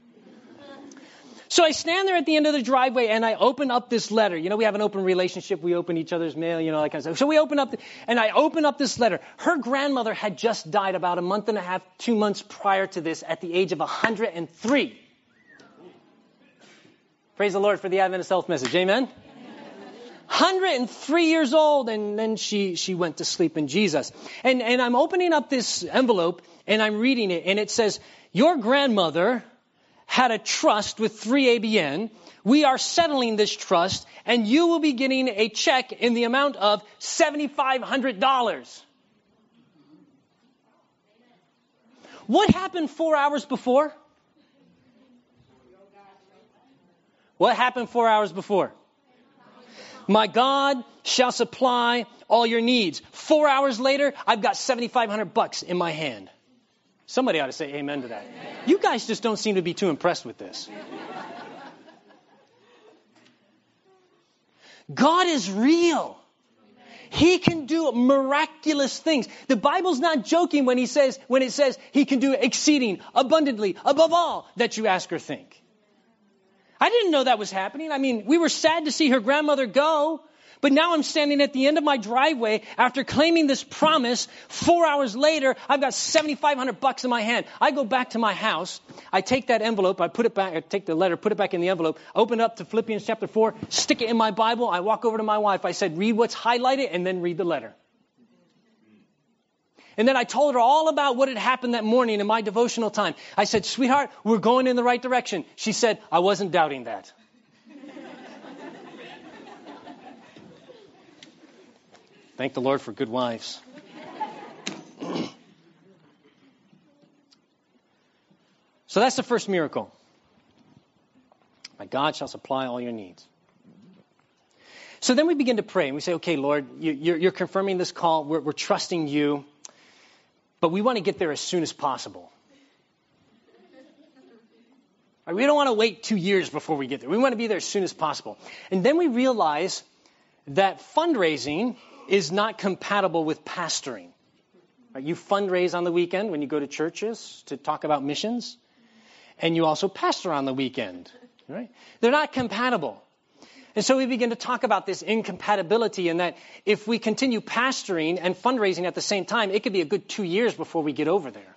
So I stand there at the end of the driveway and I open up this letter. You know, we have an open relationship. We open each other's mail, you know, that kind of stuff. So we open up, and I open up this letter. Her grandmother had just died about a month and a half, 2 months prior to this at the age of 103. Praise the Lord for the Adventist Health Message. Amen? 103 years old, and then she went to sleep in Jesus. And I'm opening up this envelope and I'm reading it, and it says, your grandmother had a trust with 3ABN. We are settling this trust, and you will be getting a check in the amount of $7,500. What happened 4 hours before? What happened 4 hours before? My God shall supply all your needs. 4 hours later, I've got $7,500 in my hand. Somebody ought to say amen to that. Amen. You guys just don't seem to be too impressed with this. God is real. He can do miraculous things. The Bible's not joking when it says he can do exceeding abundantly above all that you ask or think. I didn't know that was happening. I mean, we were sad to see her grandmother go. But now I'm standing at the end of my driveway after claiming this promise. 4 hours later, I've got $7,500 in my hand. I go back to my house. I take that envelope. I put it back. I take the letter, put it back in the envelope. Open it up to Philippians chapter 4. Stick it in my Bible. I walk over to my wife. I said, read what's highlighted and then read the letter. And then I told her all about what had happened that morning in my devotional time. I said, sweetheart, we're going in the right direction. She said, I wasn't doubting that. Thank the Lord for good wives. So that's the first miracle. My God shall supply all your needs. So then we begin to pray and we say, okay, Lord, you're confirming this call. We're trusting you. but we want to get there as soon as possible. We don't want to wait 2 years before we get there. We want to be there as soon as possible. And then we realize that fundraising is not compatible with pastoring. You fundraise on the weekend when you go to churches to talk about missions, and you also pastor on the weekend. Right? They're not compatible. And so we begin to talk about this incompatibility, and that if we continue pastoring and fundraising at the same time, it could be a good 2 years before we get over there.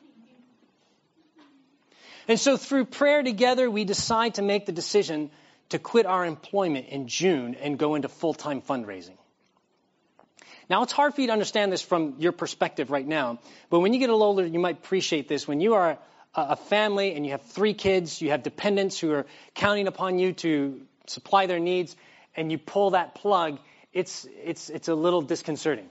And so through prayer together, we decide to make the decision to quit our employment in June and go into full-time fundraising. Now, it's hard for you to understand this from your perspective right now, but when you get a little older, you might appreciate this. When you are a family and you have 3 kids, you have dependents who are counting upon you to supply their needs, and you pull that plug, it's a little disconcerting.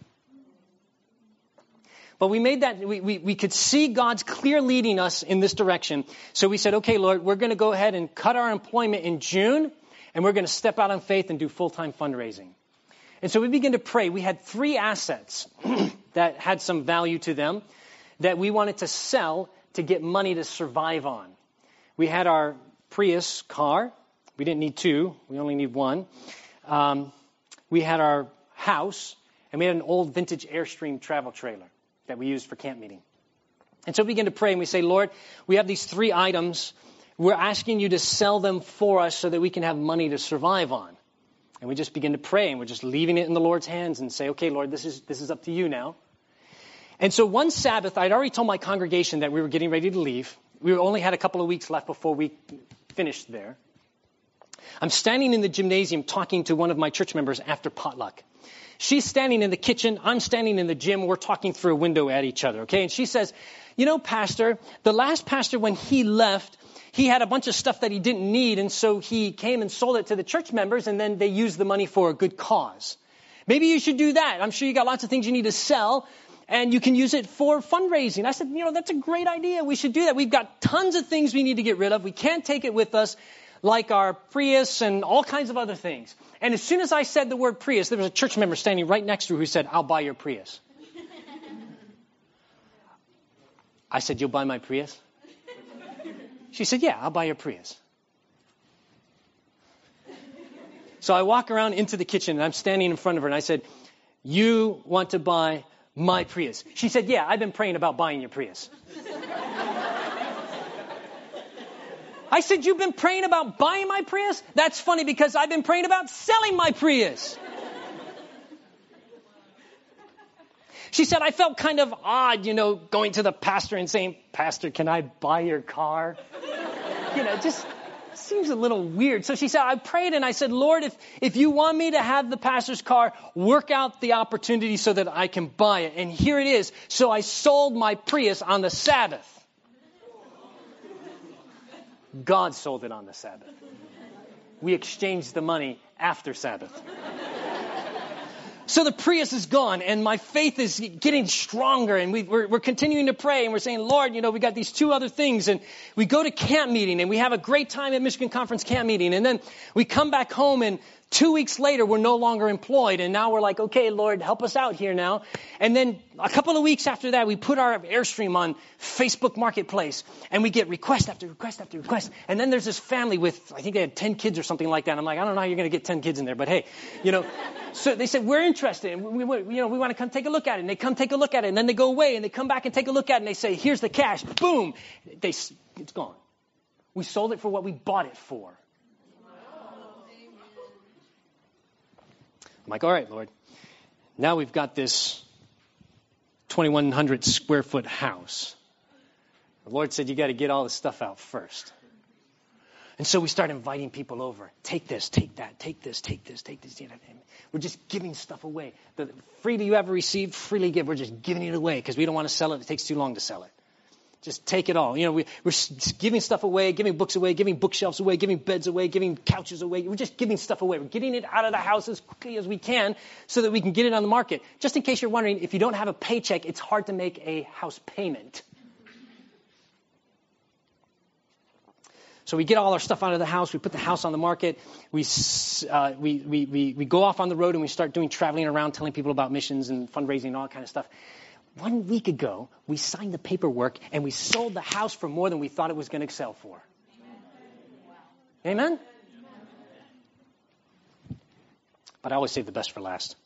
But we made that, we could see God's clear leading us in this direction. So we said, okay, Lord, we're going to go ahead and cut our employment in June, and we're going to step out on faith and do full-time fundraising. And so we began to pray. We had 3 assets that had some value to them that we wanted to sell to get money to survive on. We had our Prius car. We didn't need 2. We only need 1. We had our house, and we had an old vintage Airstream travel trailer that we used for camp meeting. And so we begin to pray, and we say, Lord, we have these 3 items. We're asking you to sell them for us so that we can have money to survive on. And we just begin to pray, and we're just leaving it in the Lord's hands and say, okay, Lord, this is up to you now. And so one Sabbath, I'd already told my congregation that we were getting ready to leave. We only had a couple of weeks left before we finished there. I'm standing in the gymnasium talking to one of my church members after potluck. She's standing in the kitchen. I'm standing in the gym. We're talking through a window at each other, okay? And she says, you know, Pastor, the last pastor, when he left, he had a bunch of stuff that he didn't need, and so he came and sold it to the church members, and then they used the money for a good cause. Maybe you should do that. I'm sure you got lots of things you need to sell, and you can use it for fundraising. I said, you know, that's a great idea. We should do that. We've got tons of things we need to get rid of. We can't take it with us, like our Prius and all kinds of other things. And as soon as I said the word Prius, there was a church member standing right next to her who said, I'll buy your Prius. I said, you'll buy my Prius? She said, yeah, I'll buy your Prius. So I walk around into the kitchen, and I'm standing in front of her, and I said, you want to buy my Prius? She said, yeah, I've been praying about buying your Prius. I said, you've been praying about buying my Prius? That's funny because I've been praying about selling my Prius. She said, I felt kind of odd, you know, going to the pastor and saying, Pastor, can I buy your car? You know, just seems a little weird. So she said, I prayed and I said, Lord, if you want me to have the pastor's car, work out the opportunity so that I can buy it. And here it is. So I sold my Prius on the Sabbath. God sold it on the Sabbath. We exchanged the money after Sabbath. So the Prius is gone, and my faith is getting stronger, and we're continuing to pray, and we're saying, Lord, you know, we got these 2 other things, and we go to camp meeting, and we have a great time at Michigan Conference camp meeting, and then we come back home, and 2 weeks later, we're no longer employed, and now we're like, okay, Lord, help us out here now. And then a couple of weeks after that, we put our Airstream on Facebook Marketplace, and we get request after request after request. And then there's this family with, I think they had 10 kids or something like that. I'm like, I don't know how you're going to get 10 kids in there, but hey, you know. So they said, we're interested, and we want to come take a look at it. And they come take a look at it, and then they go away, and they come back and take a look at it, and they say, here's the cash. Boom. It's gone. We sold it for what we bought it for. I'm like, all right, Lord, now we've got this 2,100 square foot house. The Lord said, you got to get all this stuff out first. And so we start inviting people over. Take this, take that, take this, take this, take this. We're just giving stuff away. The freely you ever received, freely give. We're just giving it away because we don't want to sell it. It takes too long to sell it. Just take it all. You know, we're giving stuff away, giving books away, giving bookshelves away, giving beds away, giving couches away. We're just giving stuff away. We're getting it out of the house as quickly as we can so that we can get it on the market. Just in case you're wondering, if you don't have a paycheck, it's hard to make a house payment. So we get all our stuff out of the house. We put the house on the market. We go off on the road and we start doing traveling around, telling people about missions and fundraising and all that kind of stuff. 1 week ago, we signed the paperwork and we sold the house for more than we thought it was going to sell for. Amen? But I always save the best for last.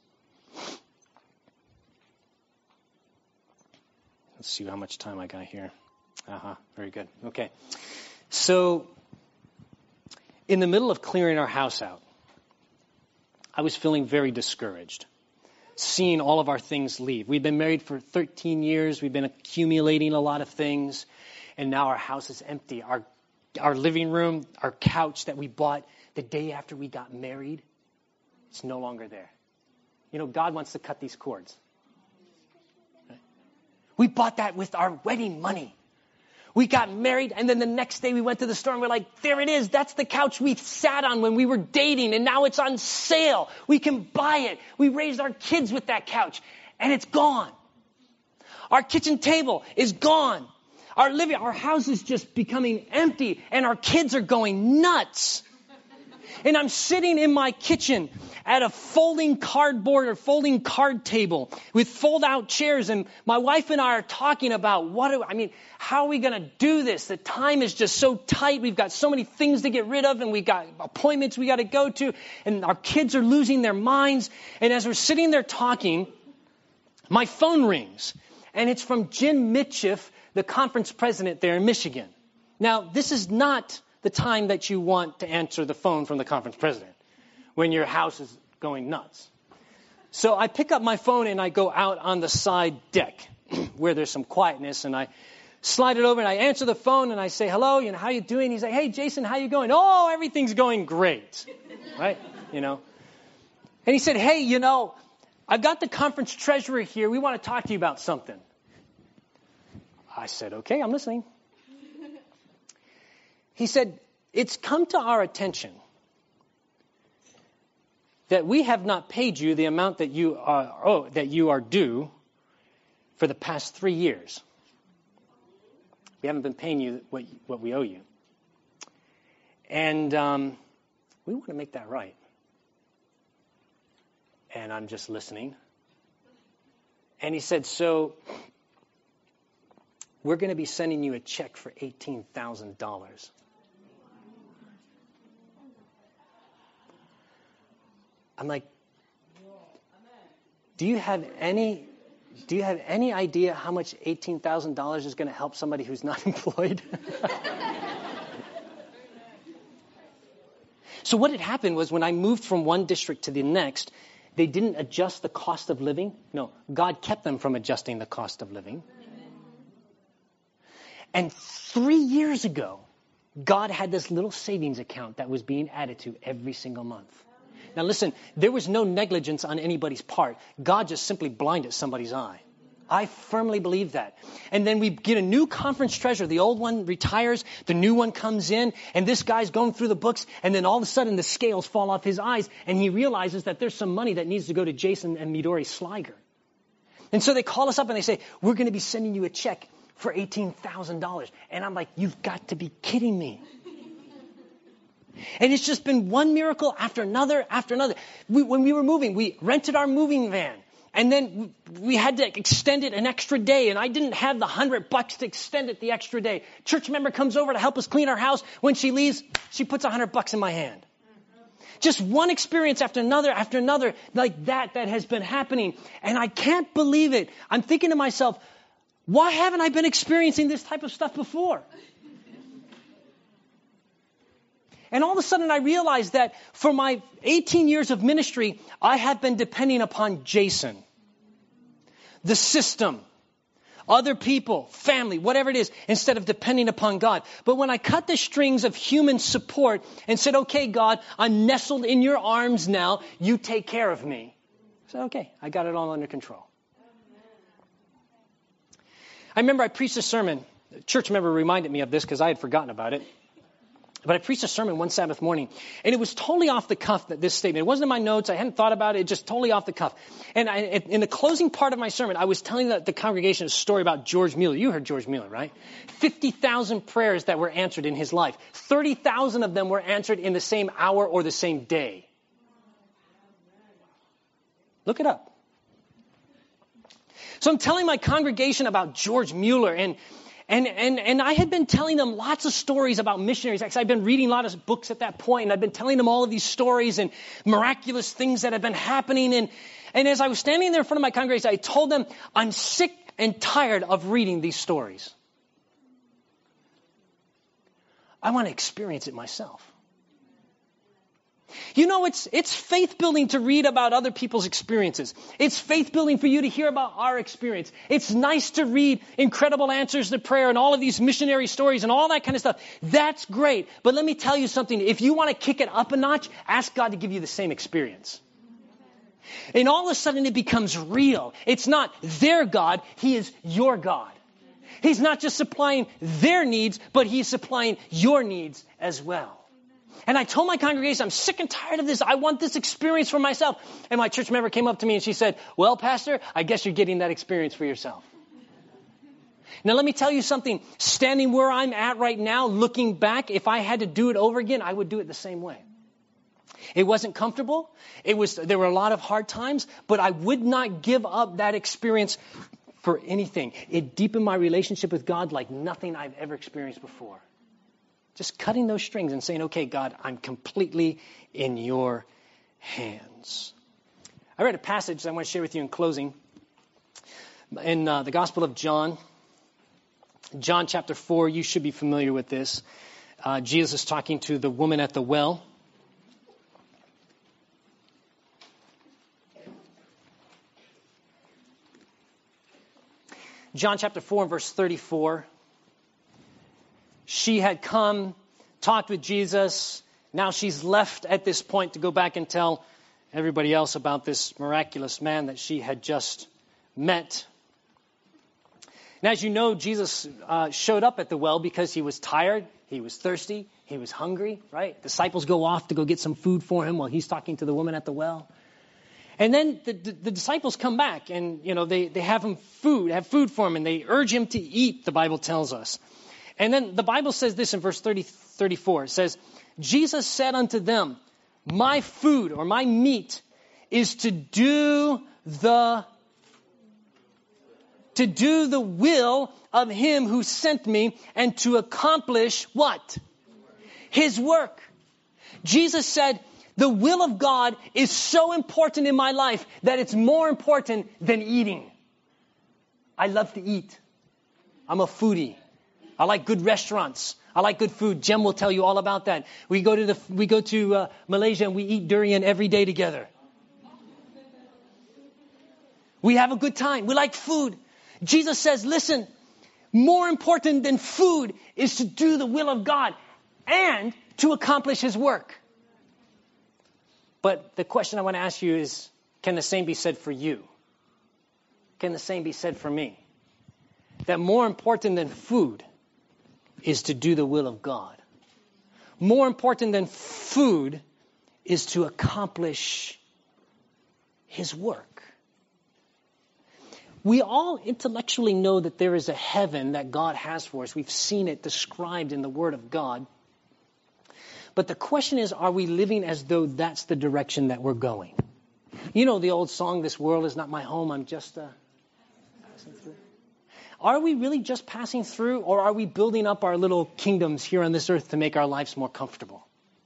Let's see how much time I got here. Very good. Okay. So, in the middle of clearing our house out, I was feeling very discouraged, seeing all of our things leave. We've been married for 13 years. We've been accumulating a lot of things, and now our house is empty. Our living room, our couch that we bought the day after we got married, it's no longer there. You know, God wants to cut these cords. Right? We bought that with our wedding money. We got married, and then the next day we went to the store and we're like, there it is. That's the couch we sat on when we were dating, and now it's on sale. We can buy it. We raised our kids with that couch, and it's gone. Our kitchen table is gone. Our house is just becoming empty, and our kids are going nuts. And I'm sitting in my kitchen at a folding card table with fold-out chairs, and my wife and I are talking about how are we going to do this? The time is just so tight. We've got so many things to get rid of, and we've got appointments we got to go to, and our kids are losing their minds. And as we're sitting there talking, my phone rings, and it's from Jim Mitchiff, the conference president there in Michigan. Now, this is not the time that you want to answer the phone from the conference president when your house is going nuts. So I pick up my phone and I go out on the side deck where there's some quietness, and I slide it over and I answer the phone and I say, hello, how you doing? He's like, hey, Jason, how you going? Oh, everything's going great. Right? And he said, hey, I've got the conference treasurer here. We want to talk to you about something. I said, okay, I'm listening. He said, it's come to our attention that we have not paid you the amount that you are due for the past 3 years. We haven't been paying you what we owe you. And we want to make that right. And I'm just listening. And he said, so we're going to be sending you a check for $18,000. I'm like, do you have any idea how much $18,000 is going to help somebody who's not employed? So what had happened was when I moved from one district to the next, they didn't adjust the cost of living. No, God kept them from adjusting the cost of living. And 3 years ago, God had this little savings account that was being added to every single month. Now listen, there was no negligence on anybody's part. God just simply blinded somebody's eye. I firmly believe that. And then we get a new conference treasurer. The old one retires. The new one comes in. And this guy's going through the books. And then all of a sudden the scales fall off his eyes. And he realizes that there's some money that needs to go to Jason and Midori Sliger. And so they call us up and they say, we're going to be sending you a check for $18,000. And I'm like, you've got to be kidding me. And it's just been one miracle after another after another. When we were moving, we rented our moving van. And then we had to extend it an extra day. And I didn't have the $100 to extend it the extra day. Church member comes over to help us clean our house. When she leaves, she puts $100 in my hand. Just one experience after another like that has been happening. And I can't believe it. I'm thinking to myself, why haven't I been experiencing this type of stuff before? And all of a sudden I realized that for my 18 years of ministry, I have been depending upon Jason, the system, other people, family, whatever it is, instead of depending upon God. But when I cut the strings of human support and said, okay, God, I'm nestled in your arms now. You take care of me. I said, okay, I got it all under control. I remember I preached a sermon. A church member reminded me of this because I had forgotten about it. But I preached a sermon one Sabbath morning, and it was totally off the cuff, this statement. It wasn't in my notes. I hadn't thought about it. Just totally off the cuff. And in the closing part of my sermon, I was telling the congregation a story about George Mueller. You heard George Mueller, right? 50,000 prayers that were answered in his life. 30,000 of them were answered in the same hour or the same day. Look it up. So I'm telling my congregation about George Mueller, and I had been telling them lots of stories about missionaries. Actually, I've been reading a lot of books at that point, and I've been telling them all of these stories and miraculous things that have been happening. And as I was standing there in front of my congregation, I told them, I'm sick and tired of reading these stories. I want to experience it myself. You know, it's faith building to read about other people's experiences. It's faith building for you to hear about our experience. It's nice to read incredible answers to prayer and all of these missionary stories and all that kind of stuff. That's great. But let me tell you something. If you want to kick it up a notch, ask God to give you the same experience. And all of a sudden it becomes real. It's not their God. He is your God. He's not just supplying their needs, but He's supplying your needs as well. And I told my congregation, I'm sick and tired of this. I want this experience for myself. And my church member came up to me and she said, well, Pastor, I guess you're getting that experience for yourself. Now, let me tell you something. Standing where I'm at right now, looking back, if I had to do it over again, I would do it the same way. It wasn't comfortable. There were a lot of hard times, but I would not give up that experience for anything. It deepened my relationship with God like nothing I've ever experienced before. Just cutting those strings and saying, okay, God, I'm completely in your hands. I read a passage that I want to share with you in closing. In the Gospel of John, John chapter 4, you should be familiar with this. Jesus is talking to the woman at the well. John chapter 4 and verse 34. She had come, talked with Jesus. Now she's left at this point to go back and tell everybody else about this miraculous man that she had just met. And as you know, Jesus showed up at the well because he was tired, he was thirsty, he was hungry, right? Disciples go off to go get some food for him while he's talking to the woman at the well. And then the disciples come back and, they have food for him, and they urge him to eat, the Bible tells us. And then the Bible says this in verse 34. It says, Jesus said unto them, my food or my meat is to do the will of him who sent me and to accomplish what? His work. Jesus said, the will of God is so important in my life that it's more important than eating. I love to eat. I'm a foodie. I like good restaurants. I like good food. Jem will tell you all about that. We go to Malaysia and we eat durian every day together. We have a good time. We like food. Jesus says, listen, more important than food is to do the will of God and to accomplish his work. But the question I want to ask you is, can the same be said for you? Can the same be said for me? That more important than food is to do the will of God. More important than food is to accomplish his work. We all intellectually know that there is a heaven that God has for us. We've seen it described in the Word of God. But the question is, are we living as though that's the direction that we're going? You know the old song, this world is not my home, I'm just passing through. Are we really just passing through, or are we building up our little kingdoms here on this earth to make our lives more comfortable?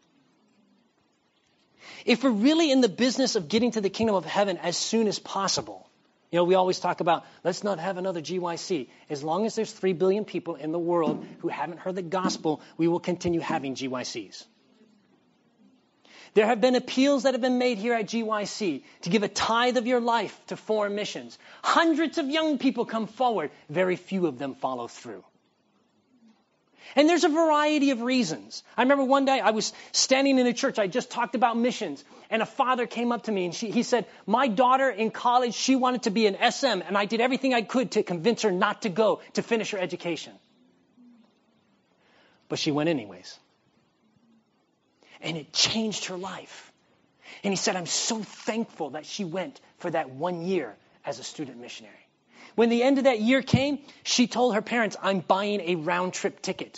If we're really in the business of getting to the kingdom of heaven as soon as possible, we always talk about, let's not have another GYC. As long as there's 3 billion people in the world who haven't heard the gospel, we will continue having GYCs. There have been appeals that have been made here at GYC to give a tithe of your life to foreign missions. Hundreds of young people come forward. Very few of them follow through. And there's a variety of reasons. I remember one day I was standing in a church. I just talked about missions. And a father came up to me and he said, my daughter in college, she wanted to be an SM. And I did everything I could to convince her not to go to finish her education. But she went anyways. And it changed her life. And he said, I'm so thankful that she went for that 1 year as a student missionary. When the end of that year came, she told her parents, I'm buying a round-trip ticket.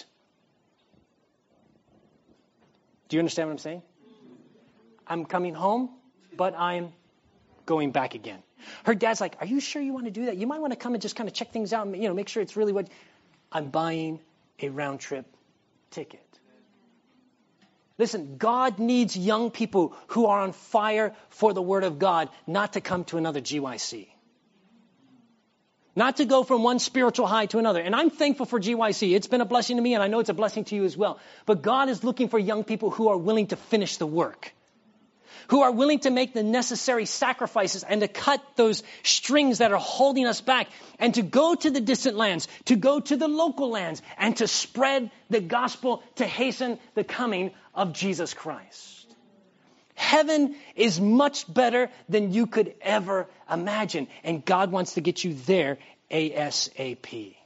Do you understand what I'm saying? I'm coming home, but I'm going back again. Her dad's like, are you sure you want to do that? You might want to come and just kind of check things out and, make sure it's really what. I'm buying a round trip ticket. Listen, God needs young people who are on fire for the Word of God not to come to another GYC. Not to go from one spiritual high to another. And I'm thankful for GYC. It's been a blessing to me, and I know it's a blessing to you as well. But God is looking for young people who are willing to finish the work. Who are willing to make the necessary sacrifices and to cut those strings that are holding us back and to go to the distant lands, to go to the local lands, and to spread the gospel to hasten the coming of Jesus Christ. Heaven is much better than you could ever imagine, and God wants to get you there ASAP.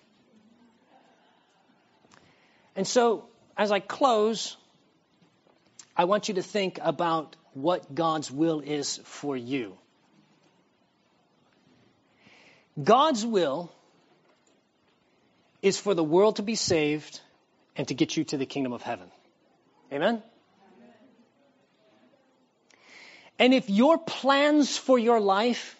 And so, as I close, I want you to think about what God's will is for you. God's will is for the world to be saved and to get you to the kingdom of heaven. Amen? And if your plans for your life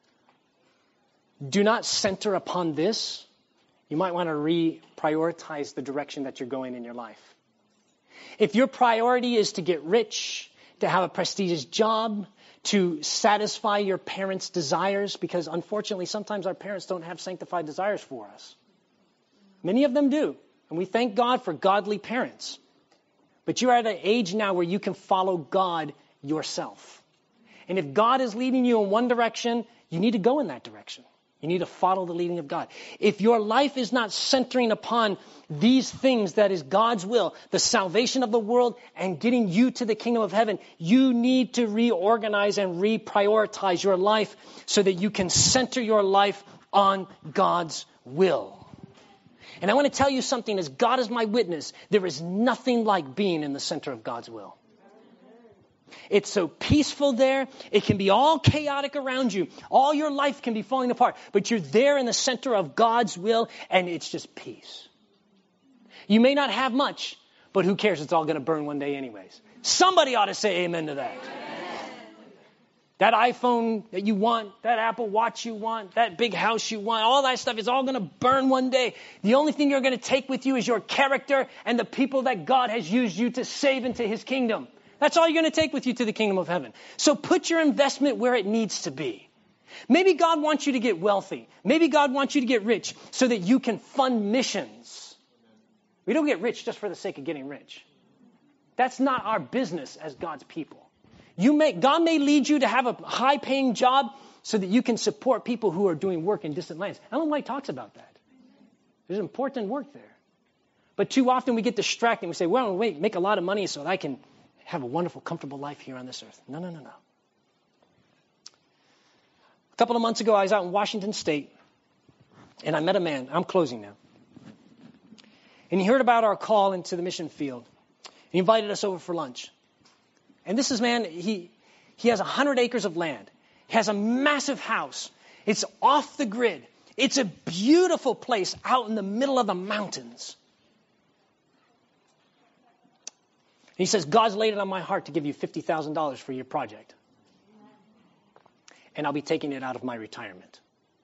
do not center upon this, you might want to reprioritize the direction that you're going in your life. If your priority is to get rich, to have a prestigious job, to satisfy your parents' desires, because unfortunately sometimes our parents don't have sanctified desires for us. Many of them do, and we thank God for godly parents. But you're at an age now where you can follow God yourself. And if God is leading you in one direction, you need to go in that direction. You need to follow the leading of God. If your life is not centering upon these things that is God's will, the salvation of the world and getting you to the kingdom of heaven, you need to reorganize and reprioritize your life so that you can center your life on God's will. And I want to tell you something, as God is my witness, there is nothing like being in the center of God's will. It's so peaceful there. It can be all chaotic around you. All your life can be falling apart. But you're there in the center of God's will, and it's just peace. You may not have much, but who cares? It's all going to burn one day anyways. Somebody ought to say amen to that. Amen. That iPhone that you want, that Apple Watch you want, that big house you want, all that stuff is all going to burn one day. The only thing you're going to take with you is your character and the people that God has used you to save into His kingdom. That's all you're going to take with you to the kingdom of heaven. So put your investment where it needs to be. Maybe God wants you to get wealthy. Maybe God wants you to get rich so that you can fund missions. We don't get rich just for the sake of getting rich. That's not our business as God's people. God may lead you to have a high-paying job so that you can support people who are doing work in distant lands. Ellen White talks about that. There's important work there. But too often we get distracted. We say, well, wait, make a lot of money so that I can have a wonderful, comfortable life here on this earth. No. A couple of months ago, I was out in Washington State, and I met a man. I'm closing now. And he heard about our call into the mission field. He invited us over for lunch. And this is, man, he has 100 acres of land. He has a massive house. It's off the grid. It's a beautiful place out in the middle of the mountains. He says, God's laid it on my heart to give you $50,000 for your project. And I'll be taking it out of my retirement.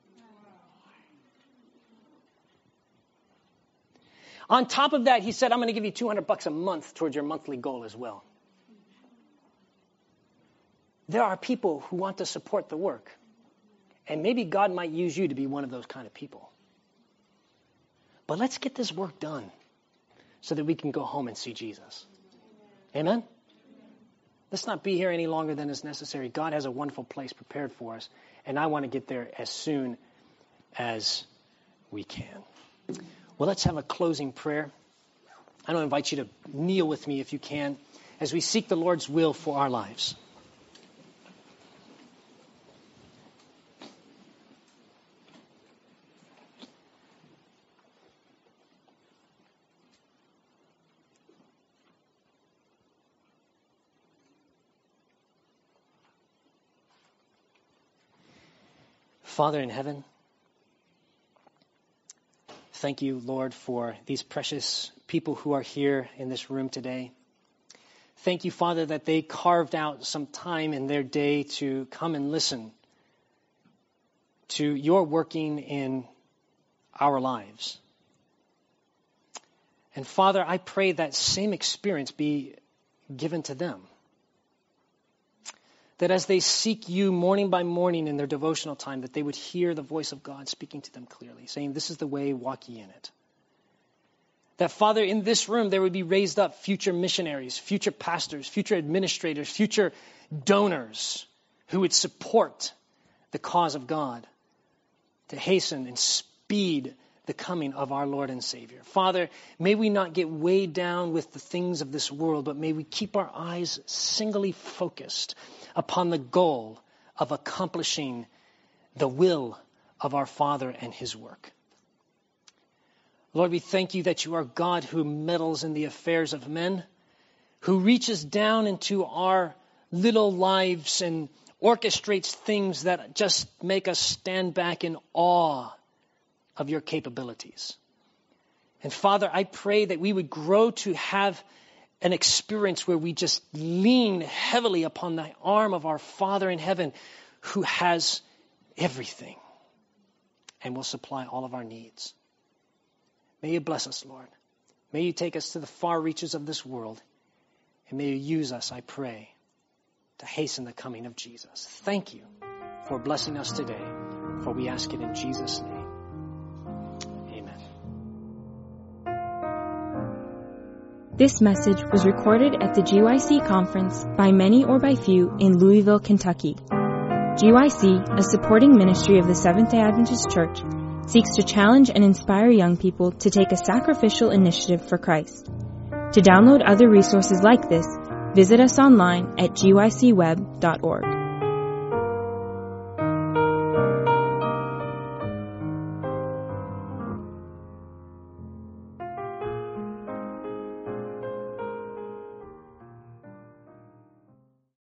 On top of that, he said, I'm going to give you $200 a month towards your monthly goal as well. There are people who want to support the work. And maybe God might use you to be one of those kind of people. But let's get this work done so that we can go home and see Jesus. Amen? Let's not be here any longer than is necessary. God has a wonderful place prepared for us, and I want to get there as soon as we can. Well, let's have a closing prayer. I want to invite you to kneel with me if you can as we seek the Lord's will for our lives. Father in heaven, thank you, Lord, for these precious people who are here in this room today. Thank you, Father, that they carved out some time in their day to come and listen to your working in our lives. And Father, I pray that same experience be given to them. That as they seek you morning by morning in their devotional time, that they would hear the voice of God speaking to them clearly, saying, this is the way, walk ye in it. That, Father, in this room, there would be raised up future missionaries, future pastors, future administrators, future donors who would support the cause of God to hasten and speed the coming of our Lord and Savior. Father, may we not get weighed down with the things of this world, but may we keep our eyes singly focused upon the goal of accomplishing the will of our Father and his work. Lord, we thank you that you are God who meddles in the affairs of men, who reaches down into our little lives and orchestrates things that just make us stand back in awe of your capabilities. And Father, I pray that we would grow to have an experience where we just lean heavily upon the arm of our Father in heaven who has everything and will supply all of our needs. May you bless us, Lord. May you take us to the far reaches of this world, and may you use us, I pray, to hasten the coming of Jesus. Thank you for blessing us today, for we ask it in Jesus' name. Amen. This message was recorded at the GYC conference by many or by few in Louisville, Kentucky. GYC, a supporting ministry of the Seventh-day Adventist Church, seeks to challenge and inspire young people to take a sacrificial initiative for Christ. To download other resources like this, visit us online at gycweb.org.